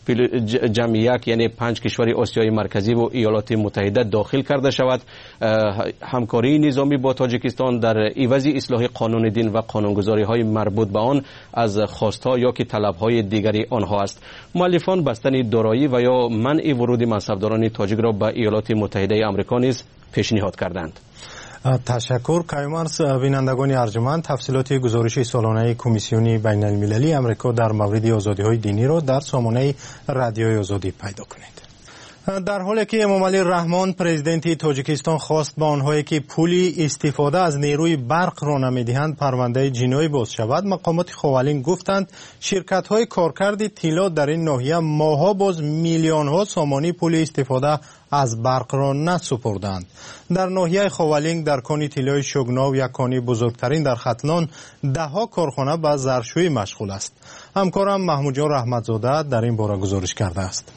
جمعیت یعنی 5 کشور آسیای مرکزی و ایالات متحده داخل کرده شود. همکاری نظامی با تاجیکستان در عوض اصلاح قانون دین و قانونگذاری‌های مربوط به آن از خواست‌ها یا که طلب‌های دیگری آنها است. مؤلفان بستن دارایی و یا منع ورود منصبداران تاجیک را به ایالات متحده آمریکا نیز پیشنهاد کردند. تشکر کیومرث. بینندگان ارجمند، تفصیلات گزارش سالانه کمیسیون بین المللی آمریکا در مورد آزادی‌های دینی را در سامانه رادیوی آزادی پیدا کنید. در حالی که امامعلی رحمان پرزیدنت تاجیکستان خواست با آنهایی که پولی استفاده از نیروی برق را نمیدهند پرونده جنایی باز شود، مقامات خاولین گفتند شرکت‌های کارکرد طلا در این ناحیه ماها باز میلیون‌ها سامانی پول استفاده از برق را نسپردند. در ناحیه خاولین در کان طلای شوگناو، یک کان بزرگترین در ختلان، ده‌ها کارخانه به زرشویی مشغول است. همکارم محمود جان رحمتزاده در این باره گزارش کرده است.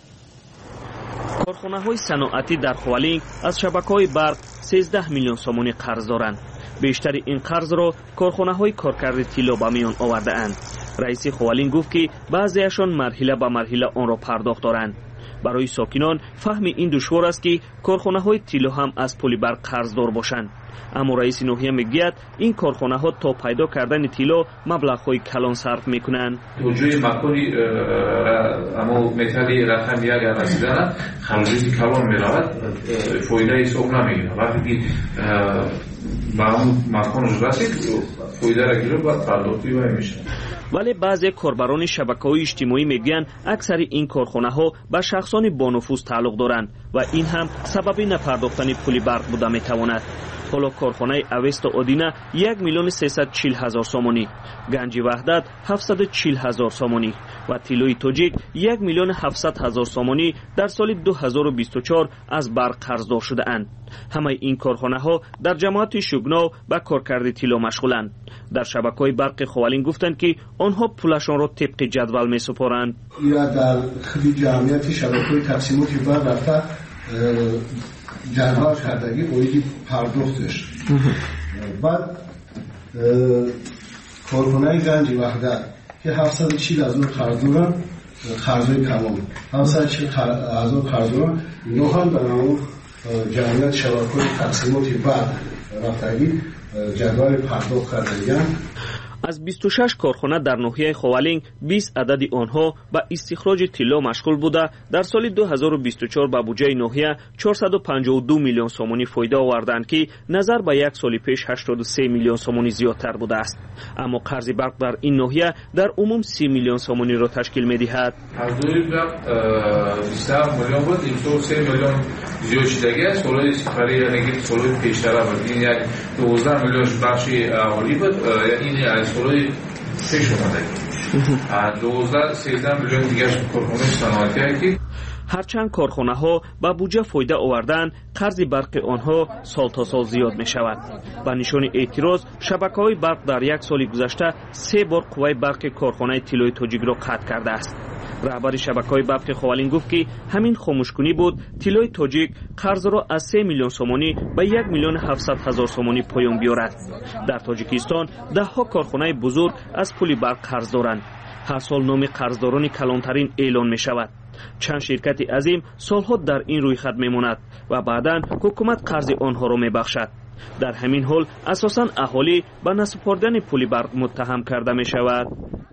کارخانه‌های صنعتی در خوالینگ از شبکه‌های برق 13 میلیون سومانی قرض دارند. بیشتر این قرض را کارخانه‌های کارکرد طلا به میان آورده‌اند. رئیس خوالینگ گفت که بعضی‌شان مرحله به مرحله آن را پرداخت دارند. برای ساکنان فهم این دشوار است که کارخانه‌های طلا هم از پول برق قرضدار باشند. اما رئیس ناحیه میگوید این کارخانه‌ها تا پیدا کردن طلا مبلغ‌های کلان صرف می‌کنند. توجه مکانی اما متری رقم یک رسیدن خرجی کلان می‌رود، فایده حساب نمی‌گیرد. وقتی به اون مکان رسید فایده را گیره باید پرداختی میشه. ولی بعضی کاربران شبکه‌های اجتماعی میگن اکثر این کارخانه‌ها به شخصان با نفوذ تعلق دارند و این هم سبب نپرداختن پول برق بوده میتواند. حالا کارخانه اوست آدینه 1,340,000 سومانی، گنج وحدت 740,000 سومانی و طلای تاجیک 1,700,000 سومانی در سال 2024 از برق قرضدار شده اند. همه این کارخانه ها در جماعت شوگناو به کارکرد طلا مشغولند. در شبکه‌های برق خوالین گفتند که آنها پولشان را طبق جدول می‌سپارند. یا در خدمت جمعیت شبکه‌های تقسیمات برق رفته جدول کردگی اویدی پرداختش. بعد کارخانه گنج وحدت که 740,000 خرجدارن، خرجای تمام 740,000 خرجدارن، اینا هم در اون جمعیت شبکه‌های تقسیمات برق رفتگی جدول پرداخت کردگی. از 26 کارخانه در ناحیه خوالینگ 20 عدد آنها به استخراج طلا مشغول بوده در سال 2024 به بودجه ناحیه 452 میلیون سومانی فایده آوردند که نظر به یک سال پیش 83 میلیون سومانی زیادتر بوده است. اما قرض برق در این ناحیه در عموم 30 میلیون سومانی را تشکیل می‌دهد. قرض برق 27 میلیون بود، این سال 3 میلیون زیاد شدگی است. سالهای سفری یعنی سالهای پیشتر بود. این یک 12 میلیون بخش اولی بود، این از سالهای پیش اومده. 12-13 میلیون دیگه کارخانه صنعتی. هرچند کارخانه‌ها با بودجه فایده آوردن، قرض برق آنها سال تا سال زیاد می شود. با نشان اعتراض، شبکه‌های برق در یک سال گذشته 3 بار قوه برق کارخانه طلای تاجیک را قطع کرده است. رهبر شبکه‌های برق خوالین گفت که همین خاموشکنی بود طلای تاجیک قرض را از 3 میلیون سومانی به 1,700,000 سومانی پایان بیارد. در تاجیکستان ده‌ها کارخانه بزرگ از پول برق قرض دارند. هر سال نام قرضداران کلانترین اعلان می شود. چند شرکت عظیم سالها در این رویخط می ماند و بعداً حکومت قرض آنها را می بخشد. در همین حال اساساً اهالی به نسپردن پول برق متهم کرده می شود.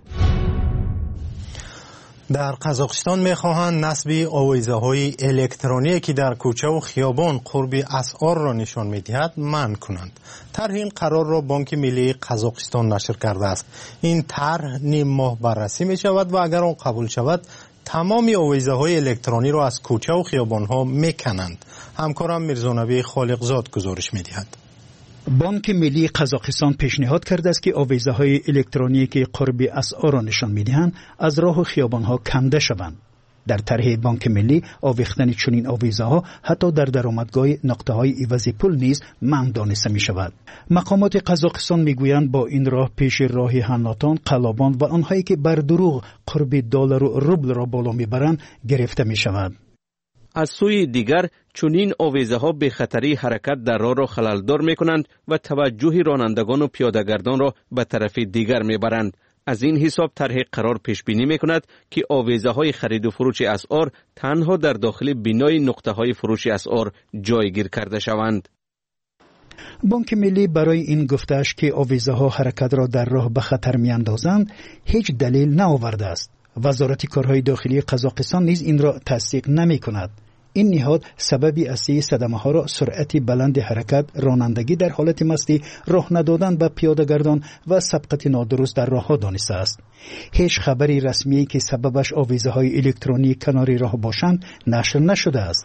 در قزاقستان می‌خواهند نصب آویزه‌های الکترونیکی که در کوچه و خیابان قرب اسعار را نشان می‌دهد منع کنند. طرح این قرار را بانک ملی قزاقستان نشر کرده است. این طرح نیم ماه بررسی می‌شود و اگر آن قبول شود تمام آویزه‌های الکترونی را از کوچه و خیابان‌ها می‌کنند. همکارم میرزانبی خالقزاد گزارش می‌دهد. بانک ملی قزاقستان پیشنهاد کرده است که آویزه‌های الکترونیکی قرب اسعار را نشان می‌دهند از راه و خیابان‌ها کنده شوند. در طرح بانک ملی آویختن چنین آویزه‌ها حتی در درآمدگاه نقطه‌های عوض پول نیز منع دانسته می‌شود. مقامات قزاقستان می‌گویند با این راه پیش راه حناتان، قلابان و آنهایی که بر دروغ قرب دلار و روبل را بالا می‌برند گرفته می‌شود. از سوی دیگر چنین آویزه‌ها به خطری حرکت در راه را خللدار می‌کنند و توجه رانندگان و پیاده‌گردان را به طرف دیگر می‌برند. از این حساب طرح قرار پیش بینی می‌کند که آویزه‌های خرید و فروش اسعار تنها در داخل بینای نقطه‌های فروش اسعار جایگیر کرده شوند. بانک ملی برای این گفته است که آویزه‌ها حرکت را در راه به خطر می‌اندازند هیچ دلیل نآورده است. وزارت کارهای داخلی قزاقستان نیز این را تصدیق نمی‌کند. این نهاد سببی اصلی صدمه‌ها را سرعت بلند حرکت، رانندگی در حالت مستی، راه ندادن به پیاده‌گردان و سبقت نادرست در راه‌ها دانسته است. هیچ خبری رسمی که سببش آویزه‌های الکترونیک کنار راه باشند نشر نشده است.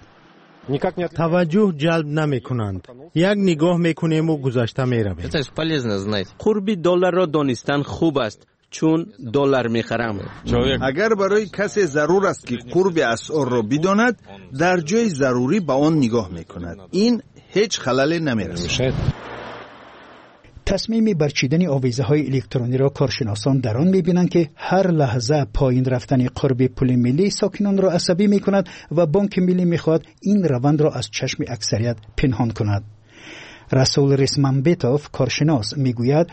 توجه جلب نمی کنند. یک نگاه میکنیم و گذشته می رویم. قرب دلار را دانستن خوب است چون دلار میخرم. اگر برای کسی ضرور است که قرب اسعار را بداند در جای ضروری به آن نگاه میکند. این هیچ خللی نمیرسد. تصمیم برچیدن آویزه‌های الکترونی را کارشناسان در آن می‌بینند که هر لحظه پایین رفتن قرب پول ملی ساکنان را عصبی می‌کند و بانک ملی می‌خواهد این روند را از چشم اکثریت پنهان کند. رسول رسمانبتوف کارشناس میگوید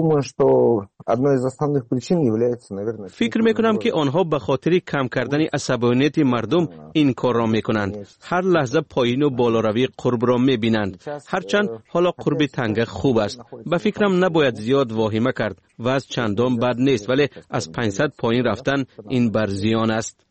فکر میکنم که آنها به خاطر کم کردن عصبانیت مردم این کار را میکنند. هر لحظه پایین و بالاروی قرب را میبینند. هرچند حالا قرب تنگه خوب است. به فکرم نباید زیاد واهمه کرد و از چندان بد نیست، ولی از 500 پایین رفتن این بر زیان است.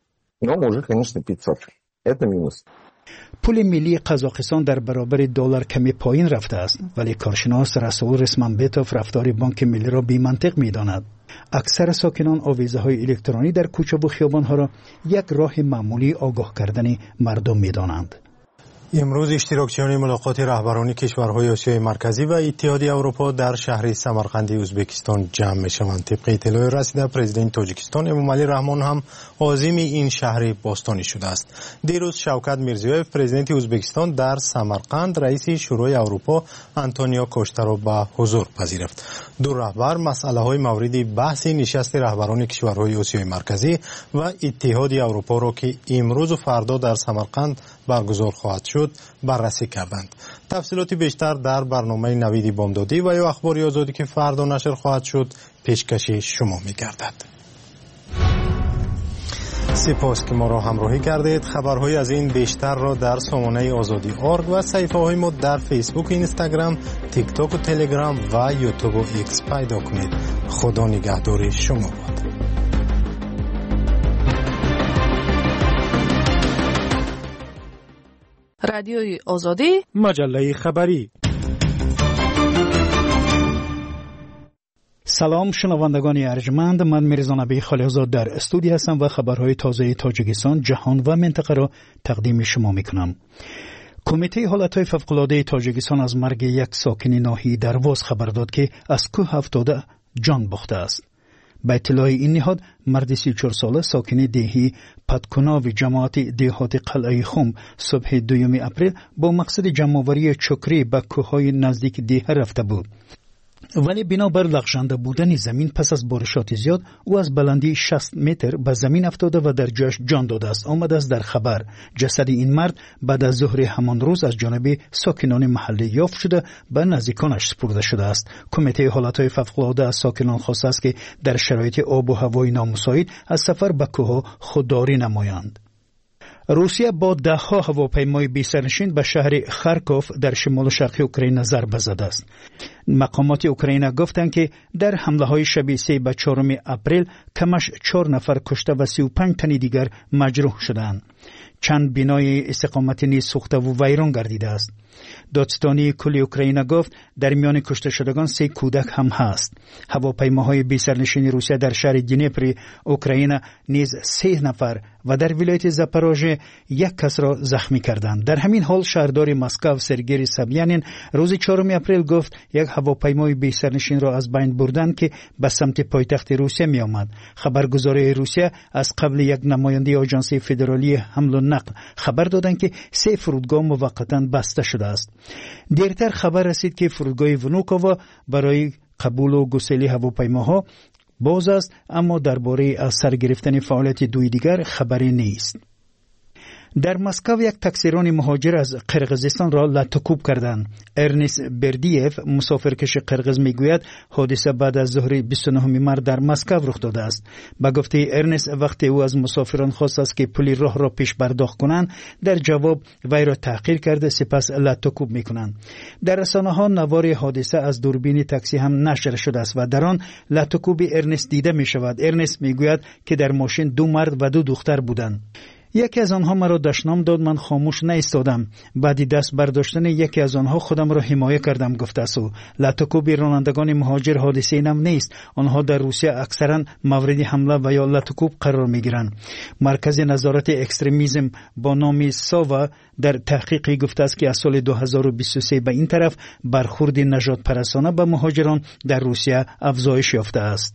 پول ملی قزاقستان در برابر دلار کمی پایین رفته است، ولی کارشناس رسول رسمانبتوف رفتار بانک ملی را بی منطق می‌داند. اکثر ساکنان آویزه‌های الکترونی در کوچه و خیابان‌ها را یک راه معمولی آگاه کردن مردم می‌دانند. امروز اشتراکچیان ملاقات رهبران کشورهای آسیای مرکزی و اتحادیه اروپا در شهر سمرقند ازبکستان جمع می‌شوند. طبق اطلاع رسیده پرزیدنت تاجیکستان امامعلی رحمان هم عازم این شهر باستانی شده است. دیروز شوکت میرزیویف پرزیدنت ازبکستان در سمرقند رئیس شورای اروپا آنتونیو کوشتا را به حضور پذیرفت. دو رهبر مسائل مورد بحث نشست رهبران کشورهای آسیای مرکزی و اتحادیه اروپا را که امروز و فردا در سمرقند برگزار خواهد شد بررسی کردند. تفصیلات بیشتر در برنامه نوید بامدادی و یا اخباری آزادی که فردا نشر خواهد شد پیشکش شما می‌گردد. سپاس که ما را همراهی کردید. خبرهای از این بیشتر را در سامانه آزادی ارگ و صفحه‌های ما در فیسبوک، اینستاگرام، تیک تاک و تلگرام و یوتیوب و ایکس پیدا کنید. خدا نگهدار شما باد. رادیوی آزادی، مجله خبری. سلام شنوندگان ارجمند، من میرزانبی خالقزاد در استودیو هستم و خبرهای تازه تاجیکستان، جهان و منطقه را تقدیم شما میکنم. کمیته حالتهای فوق‌العاده تاجیکستان از مرگ یک ساکن ناحیه درواز خبر داد که از کوه افتاده جان باخته است. به اطلاع این نهاد مرد 34 ساله ساکن دهی پدکناو جماعت دهات قلعه خم صبح 2 اپریل با مقصد جمع‌آوری چکری به کوههای نزدیک دهه رفته بود. ولی بنابر لغزنده بودن زمین پس از بارشات زیاد او از بلندی 60 متر به زمین افتاده و در جایش جان داده است. آمده است در خبر جسد این مرد بعد از ظهر همان روز از جانب ساکنان محله یافت شده به نزدیکانش سپرده شده است. کمیته حالتهای فوق‌العاده از ساکنان خواسته است که در شرایط آب و هوای نامساعد از سفر به کوه خودداری نمایند. روسیه با 10 هواپیمای بی سرنشین به شهر خارکوف در شمال شرقی اوکراین ضربه زده است. مقامات اوکراین گفتند که در حمله های شب 3 به 4 اپریل کمش 4 نفر کشته و 35 تن دیگر مجروح شدند. چند بنای استقامتی نیز سوخته و ویران گردیده است. دادستانی کل اوکراین گفت در میان کشته شدگان 3 کودک هم هست. هواپیماهای بی سرنشین روسیه در شهر دنیپر اوکراین نیز 3 نفر و در ولایت زاپاروژه 1 کس را زخمی کردند. در همین حال شهردار مسکو سرگئی سابیانین روز 4 اپریل گفت یک هواپیمای بی سرنشین را از بین بردند که به سمت پایتخت روسیه می آمد. خبرگزاری روسیه از قبل یک نماینده آژانس فدرالی حمل و نقل خبر دادند که 3 فرودگاه موقتا بسته شده است. دیرتر خبر رسید که فرودگاه ونوکووا برای قبول و گسیل هواپیماها باز است، اما درباره از سر گرفتن فعالیت 2 دیگر خبری نیست. در مسکو یک تاکسیران مهاجر از قرقیزستان را لطکوب کردند. ارنست بردیف مسافرکش قرقیز میگوید حادثه بعد از ظهر 29 مارس در مسکو رخ داده است. به گفته ارنست وقتی او از مسافران خواست است که پول راه را پیش پرداخت کنند، در جواب وی را تحقیر کرده سپس لطکوب میکنند. در رسانه‌ها نوار حادثه از دوربین تاکسی هم نشر شده است و در آن لطکوب ارنست دیده می شود. ارنست میگوید که در ماشین 2 مرد و 2 دختر بودند. یکی از آنها مرا دشنام داد، من خاموش نایستادم. بعد دست برداشتن یکی از آنها خودم را حمایه کردم، گفته است. لطکوب رانندگان مهاجر حادثه نم نیست. آنها در روسیه اکثرا مورد حمله و یا لطکوب قرار میگیرند. مرکز نظارت اکستریمیسم با نام ساوا در تحقیقی گفته است که از سال 2023 به این طرف برخورد نژاد پرستانه به مهاجران در روسیه افزایش یافته است.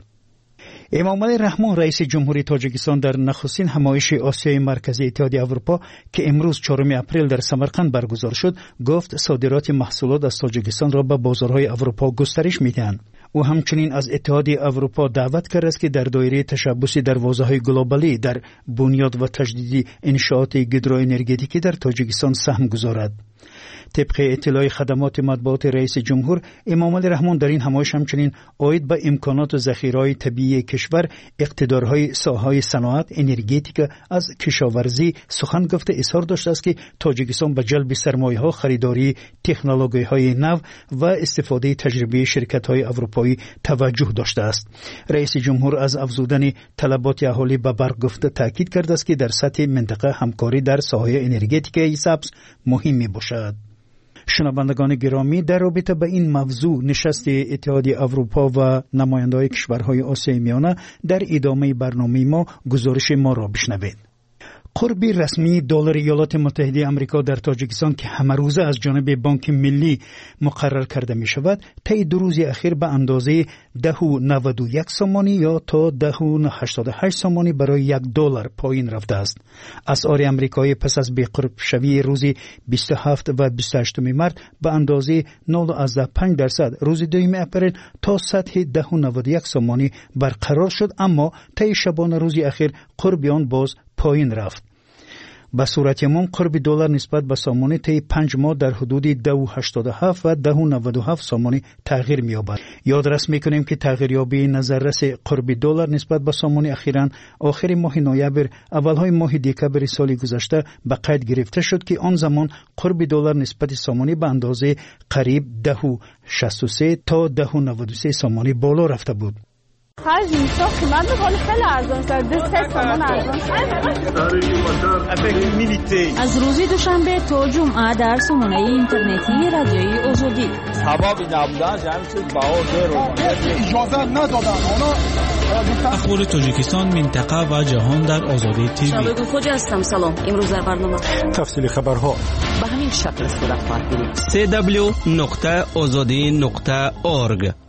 امامعلی رحمان رئیس جمهوری تاجیکستان در نخستین همایش آسیای مرکزی اتحادیه اروپا که امروز 4 اپریل در سمرقند برگزار شد گفت صادرات محصولات از تاجیکستان را به بازارهای اروپا گسترش می‌دهند. او همچنین از اتحادیه اروپا دعوت کرده است که در دایره تشبث دروازه‌های گلوبالی در بنیاد و تجدید انشاءات هیدروانرژتیکی در تاجیکستان سهم گذارد. طبق اطلاع خدمات مطبوعات رئیس جمهور، امامعلی رحمان در این همایش همچنین عاید به امکانات و ذخیره‌های طبیعی کشور، اقتدارهای ساحه‌های صنعت، انرژتیک از کشاورزی سخن گفته اظهار داشته است که تاجیکستان به جلب سرمایه‌ها، خریداری تکنولوژی‌های نو و استفاده تجربه شرکت‌های اروپایی توجه داشته است. رئیس جمهور از افزودن طلبات اهالی به برق گفته تاکید کرده است که در سطح منطقه همکاری در ساحه انرژتیک سبز مهم میباشد. شنوندگان گرامی، در رابطه به این موضوع نشست اتحادیه اروپا و نماینده‌های کشورهای آسیای میانه در ادامه برنامه ما گزارش ما را بشنوید. قرب رسمی دلار ایالات متحده آمریکا در تاجیکستان که همه روزه از جانب بانک ملی مقرر کرده می شود، طی 2 روز اخیر به اندازه 10.91 سامانی یا تا 10.88 سامانی برای 1 دلار پایین رفته است. اسعار آمریکایی پس از بی‌قرب شوی روز 27 و 28 مارس به اندازه 0.5% روز 2 اپریل تا سطح 10.91 سامانی برقرار شد، اما طی شبانه روز اخیر قرب آن باز پایین رفت. به صورت عموم قرب دلار نسبت به سامانی طی 5 ماه در حدود 2.87 و 2.97 سامانی تغییر می‌یابد. یادرس می‌کنیم که تغییریابی نظررس قرب دلار نسبت به سامانی اخیراً آخر ماه نوامبر اولهای ماه دکمبر سال گذشته به قید گرفته شد که آن زمان قرب دلار نسبت سامانی به اندازه قریب 10.63 تا 10.93 سامانی بالا رفته بود. خرج نیستا قیمت می‌کنه خیلی ارزان شد. 3 سامان ارزان شد. از روز دوشنبه تا جمعه در سامانه اینترنتی رادیوی آزادی. سبب نبودن همین چیز بهار رو اجازه ندادن. اخبار تاجیکستان، منطقه و جهان در آزادی تیوی. شبکه خوجا هستم. سلام. امروز در برنامه تفصیل خبرها به همین شکل صورت خواهد گرفت. www.azadi.org.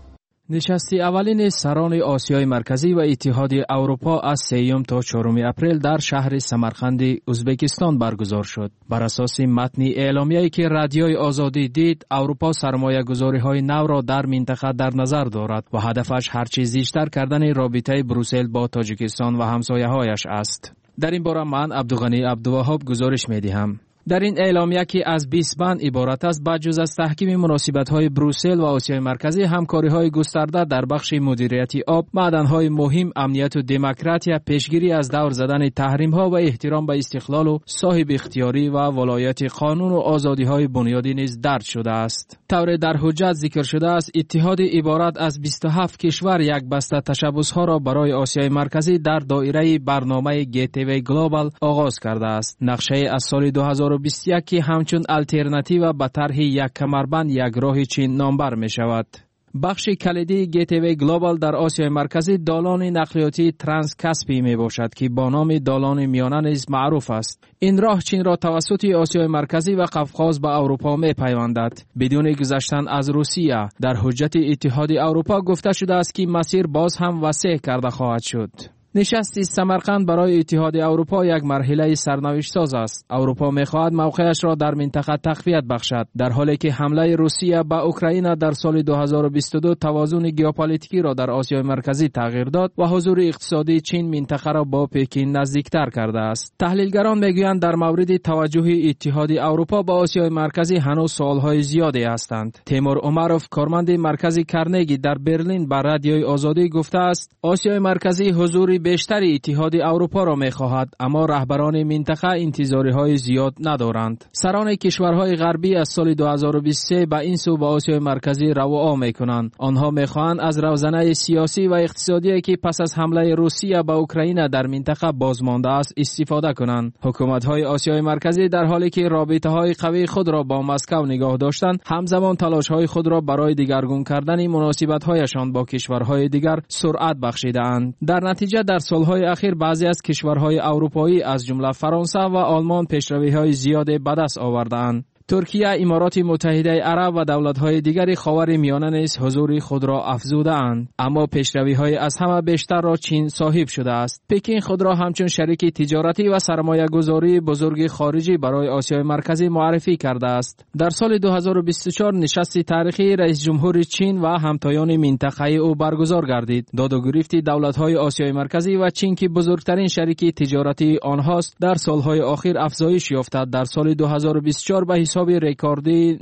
نشست اولین سران آسیای مرکزی و اتحاد اروپا از 3 تا 4 اپریل در شهر سمرقند ازبکستان برگزار شد. بر اساس متن اعلامیه‌ای که رادیوی آزادی دید، اروپا سرمایه‌گذاری‌های نو را در منطقه در نظر دارد و هدفش هرچه زیاتر کردن رابطه بروسل با تاجیکستان و همسایه‌هایش است. در این باره من عبدالغنی عبدالوهاب گزارش می‌دهم. در این اعلامیه که از 20 بند عبارت است، بجز از تحکیم مناسبت‌های بروسل و آسیای مرکزی، همکاری‌های گسترده در بخش مدیریت آب، معدن‌های مهم، امنیت و دموکراسی، پیشگیری از دور زدن تحریم‌ها و احترام به استقلال و صاحب اختیاری و ولایت قانون و آزادی‌های بنیادی نیز درج شده است. طور در حجت ذکر شده است، اتحاد عبارت از 27 کشور یک بسته تشبس‌ها را برای آسیای مرکزی در دایره برنامه گیتوی گلوبال آغاز کرده است. نقشه از سال 2021 که همچون الترناتیو به طرح یک کمربند یک راه چین نامبر می شود. بخش کلیدی گیتوی گلوبال در آسیای مرکزی دالان نقلیاتی ترانس کاسپی می باشد که با نام دالان میانه نیز معروف است. این راه چین را توسط آسیای مرکزی و قفقاز به اروپا می پیوندد. بدون گذشتن از روسیه، در حجت اتحاد اروپا گفته شده است که مسیر باز هم وسیع کرده خواهد شد. نشست سمرقند برای اتحاد اروپا یک مرحله سرنوشت ساز است. اروپا می‌خواهد موقعش را در منطقه تقویت بخشد، در حالی که حمله روسیه به اوکراین در سال 2022 توازن ژئوپلیتیکی را در آسیای مرکزی تغییر داد و حضور اقتصادی چین منطقه را با پکین نزدیکتر کرده است. تحلیلگران میگویند در مورد توجه اتحاد اروپا به آسیای مرکزی هنوز سوال‌های زیادی هستند. تیمور عمروف، کارمند مرکز کرنگی در برلین، بر رادیوی آزادی گفته است آسیای مرکزی حضور بیشتر اتحاد اروپا را می‌خواهد، اما رهبران منطقه انتظاری‌های زیاد ندارند. سران کشورهای غربی از سال 2023 به این سو به آسیای مرکزی رو و آ می‌کنند. آنها می‌خواهند از روزنه سیاسی و اقتصادی که پس از حمله روسیه به اوکراین در منطقه بازمانده است استفاده کنند. حکومت‌های آسیای مرکزی در حالی که رابطه‌های قوی خود را با مسکو نگاه داشتند، همزمان تلاش‌های خود را برای دگرگون کردن مناسبت‌هایشان با کشورهای دیگر سرعت بخشیده‌اند. در نتیجه در سالهای اخیر بعضی از کشورهای اروپایی از جمله فرانسه و آلمان پیشروی‌های زیادی به دست آورده‌اند. ترکیه، امارات متحده عرب و دولت‌های دیگر خاور میانه نیز حضور خود را افزوده‌اند، اما پیشروی‌های از همه بیشتر را چین صاحب شده است. پکین خود را همچون شریک تجارتی و سرمایه‌گذاری بزرگ خارجی برای آسیای مرکزی معرفی کرده است. در سال 2024 نشست تاریخی رئیس جمهور چین و همتایان منطقه‌ای او برگزار گردید. داد و گریفت دولت‌های آسیای مرکزی و چین که بزرگترین شریک تجارتی آنهاست در سال‌های اخیر افزایش یافته. در سال 2024 به حساب رکوردی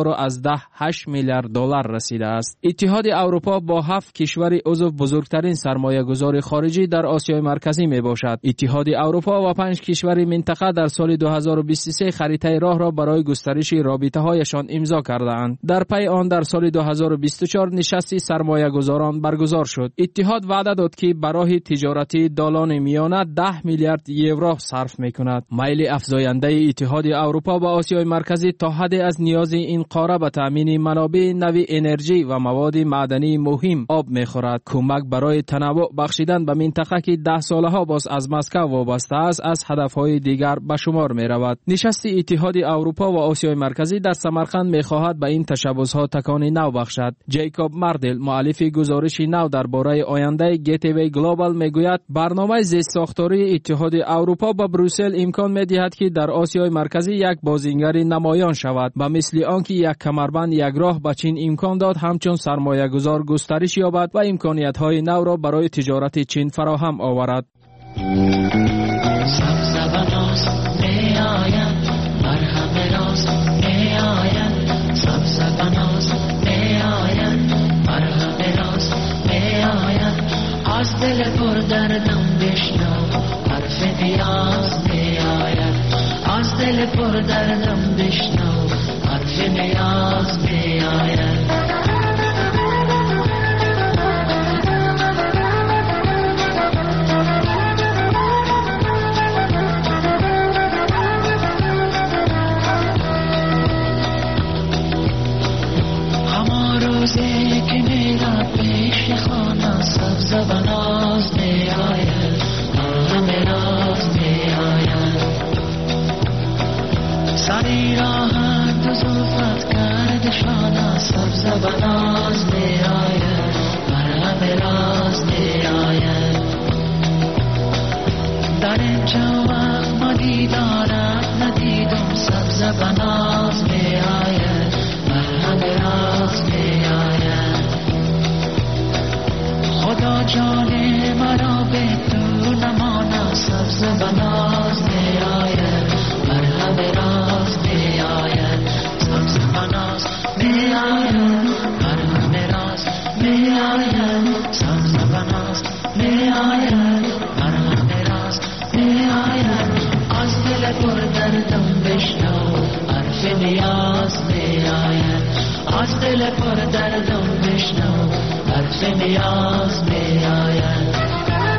94.8 میلیارد دلار رسیده است. اتحاد اروپا با 7 کشور عضو بزرگترین سرمایه‌گذار خارجی در آسیای مرکزی می باشد. اتحاد اروپا و 5 کشور منطقه در سال 2023 خریطه راه را برای گسترش رابطه‌هایشان امضا کرده‌اند. در پی آن در سال 2024 نشست سرمایه‌گذاران برگزار شد. اتحاد وعده داد که برای تجارتی دالان میانه 10 میلیارد یورو صرف می‌کند. میل افزاینده اتحاد اروپا به آسیای مرکزی تا حد از نیاز این قاره به تامین منابع نوی انرژی و مواد معدنی مهم آب می‌خورد. کمک برای تنوع بخشیدن به منطقه که 10 سالها باز از مسکو وابسته است از هدف‌های دیگر به شمار می‌رود. نشست اتحاد اروپا و آسیای مرکزی در سمرقند می‌خواهد به این تشبس‌ها تکان نو بخشد. جیکوب ماردل، مؤلف گزارش نو درباره آینده گیتوی گلوبال میگوید برنامه زیست‌ساختاری اتحاد اروپا به بروسل امکان می‌دهد که در آسیای مرکزی یک بازیگر نمایان شود و مثل آنکه یک کمربند یک راه به چین امکان داد همچون سرمایه گذار گسترش یابد و امکانیت های نو را برای تجارت چین فراهم آورد. از دل پر دردم بشنو حرف نیاز میآید، از دل پر دردم بشنو حرف نیاز میآید. همان روزی که میرم پیش خانه سبز و ناز میآید، همه راز میآید. سری راحت و زلفت کرد شانه سبز و ناز میآید، همه راز می آید. در اینجا وقت ما دیدارت ندیدم سبز بناز می آید. همه راز می آید. خدا جان مرا به تو نماند سبز بناز می آید. همه راز می آید. سبز بناز می آید. همه راز می آید. سبز بناز می آید. همه راز می آید. از دل پر دردم بشنو حرف نیاز می آید. از دل پر دردم بشنو حرف نیاز می آید.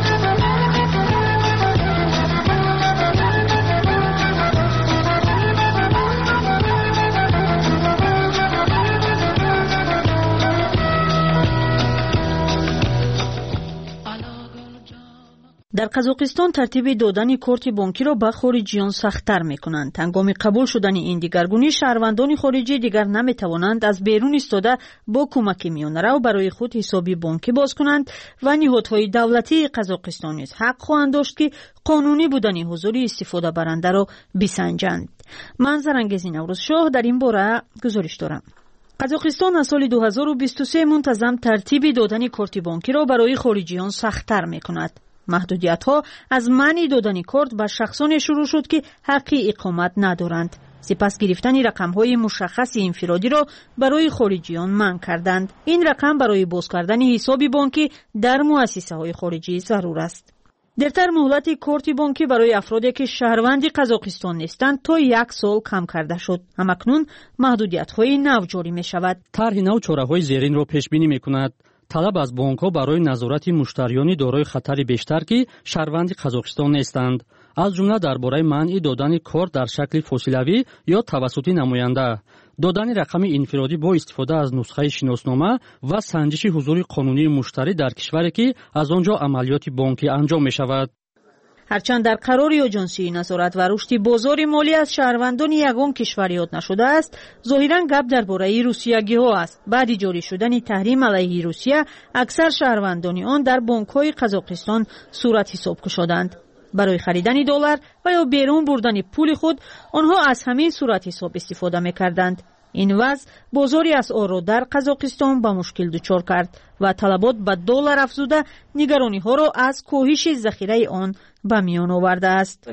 در قزاقستان ترتیب دادن کارت بانکی را به خارجیان سخت‌تر می‌کنند. هنگام قبول شدن این دیگرگونی شهروندان خارجی دیگر نمی‌توانند از بیرون ایستاده با کمک میانرو برای خود حسابی بانکی باز کنند و نهادهای دولتی قزاقستان نیز حق خواهند داشت که قانونی بودن حضور استفاده برنده را بسنجند. من زرنگزی نوروزشاه در این باره گزارش دارم. قزاقستان از سال 2023 منتظم ترتیب دادن کارت بانکی را برای خارجیان سخت‌تر می‌کند. محدودیت‌ها از منع دادن کارت به شخصان شروع شد که حقی اقامت ندارند. سپس گرفتن رقم‌های مشخص انفرادی را برای خارجیان منع کردند. این رقم برای باز کردن حساب بانکی در مؤسسه‌های خارجی ضرور است. درتر مهلت کارت بانکی برای افرادی که شهروند قزاقستان نیستند تا 1 سال کم کرده شد. همکنون محدودیت‌های نو جاری می‌شود. طرح نو چاره‌های زیرین را پیش بینی می‌کند. طلب از بانک‌ها برای نظارت مشتریان دارای خطر بیشتر که شهروند قزاقستان نیستند، از جمله درباره منع دادن کارت در شکل فاصله‌ای یا توسط نماینده، دادن رقم انفرادی با استفاده از نسخه شناسنامه و سنجش حضور قانونی مشتری در کشوری که از آنجا عملیات بانکی انجام می‌شود. هرچند در قرار آژانسی نظارت و رشد بازار مالی از شهروندان یگان کشور یاد نشده است، ظاهراً گپ درباره روسیه‌گی‌ها است. بعد جاری شدن تحریم علیه روسیه، اکثر شهروندان آن در بانک‌های قزاقستان صورت حساب گشادند. برای خریدن دلار و یا بیرون بردن پول خود، آنها از همین صورت حساب استفاده می‌کردند. این وضع بازاری اسعار را در قزاقستان به مشکل دچار کرد و طلبات به دلار افزوده نگرانی‌ها را از کاهش ذخیره آن به میان آورده است.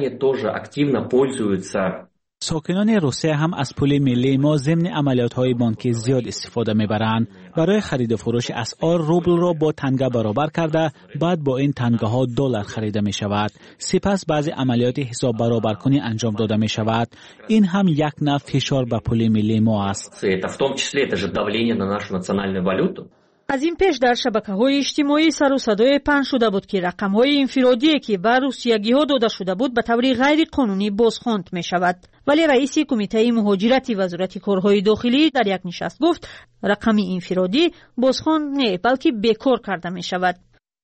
ساکنان روسیه هم از پول ملی ما ضمن عملیات‌های بانکی زیاد استفاده می‌برند. برای خرید و فروش اسعار روبل را با تنگه برابر کرده، بعد با این تنگه‌ها دلار خریده می‌شود. سپس بعضی عملیات حساب برابرکنی انجام داده می‌شود. این هم یک نوع فشار به پول ملی ما است. از این پیش در شبکه‌های اجتماعی سر و صدای پخش شده بود که رقم‌های انفرادی که بر روسیه‌گی‌ها داده شده بود به طور غیر قانونی بازخواند می‌شود. ولی رئیس کمیته مهاجرت وزارت کارهای داخلی در یک نشست گفت رقم انفرادی بازخواند نه بلکه بیکار کرده می‌شود.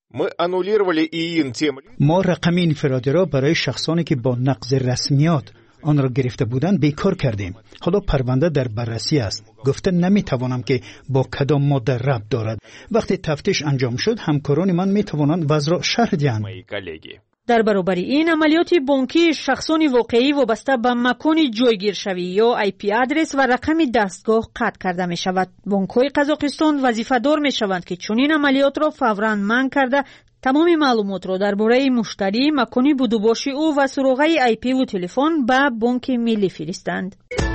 ما رقم انفرادی را برای شخصانی که با نقض رسمیات آن را گرفته بودند بیکار کردیم. حالا پرونده در بررسی است. گفته نمیتوانم که با کدام ماده ربط دارد. وقتی تفتیش انجام شد همکاران من میتوانند وضع را شرح دهند. در برابر این عملیات بانکی شخصان واقعی وابسته به مکان جایگیرشوی یا IP آدرس و رقم دستگاه قطع کرده می شود. بانک‌های قزاقستان وظیفه دار می شوند که چنین عملیات را فوراً منع کرده تمام معلومات را درباره مشتری، مکان بودوباش او و سراغه IP و تلفن به بانک ملی فرستند.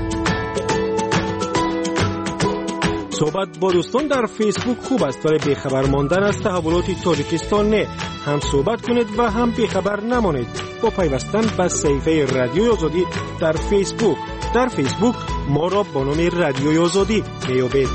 صحبت با دوستان در فیسبوک خوب است ولی بیخبر ماندن از تحولات تاجیکستان نه. هم صحبت کنید و هم بیخبر نمانید با پیوستن به صفحه رادیوی آزادی در فیسبوک. در فیسبوک ما را با نام رادیوی آزادی میابید.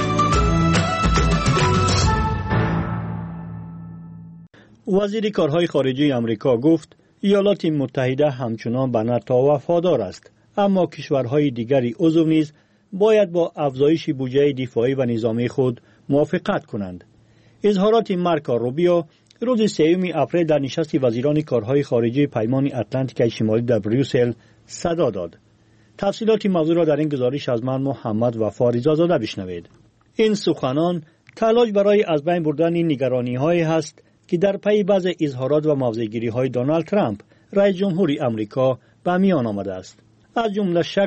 وزیر کارهای خارجه آمریکا گفت ایالات متحده همچنان به ناتو وفادار است، اما کشورهای دیگری عضو نیز باید با افزایش بودجه دفاعی و نظامی خود موافقت کنند. اظهارات مارکو روبیو روز 3 اپریل در نشست وزیران کارهای خارجه پیمان اتلانتیک شمالی در بریوسل صدا داد. تفصیلات موضوع را در این گزارش از من محمد وفا رضا زاده بشنوید. این سخنان تلاش برای از بین بردن این نگرانی‌هایی است که در پی بعض اظهارات و موضع‌گیری‌های دونالد ترامپ رئیس جمهور آمریکا به میان آمده است. از جمله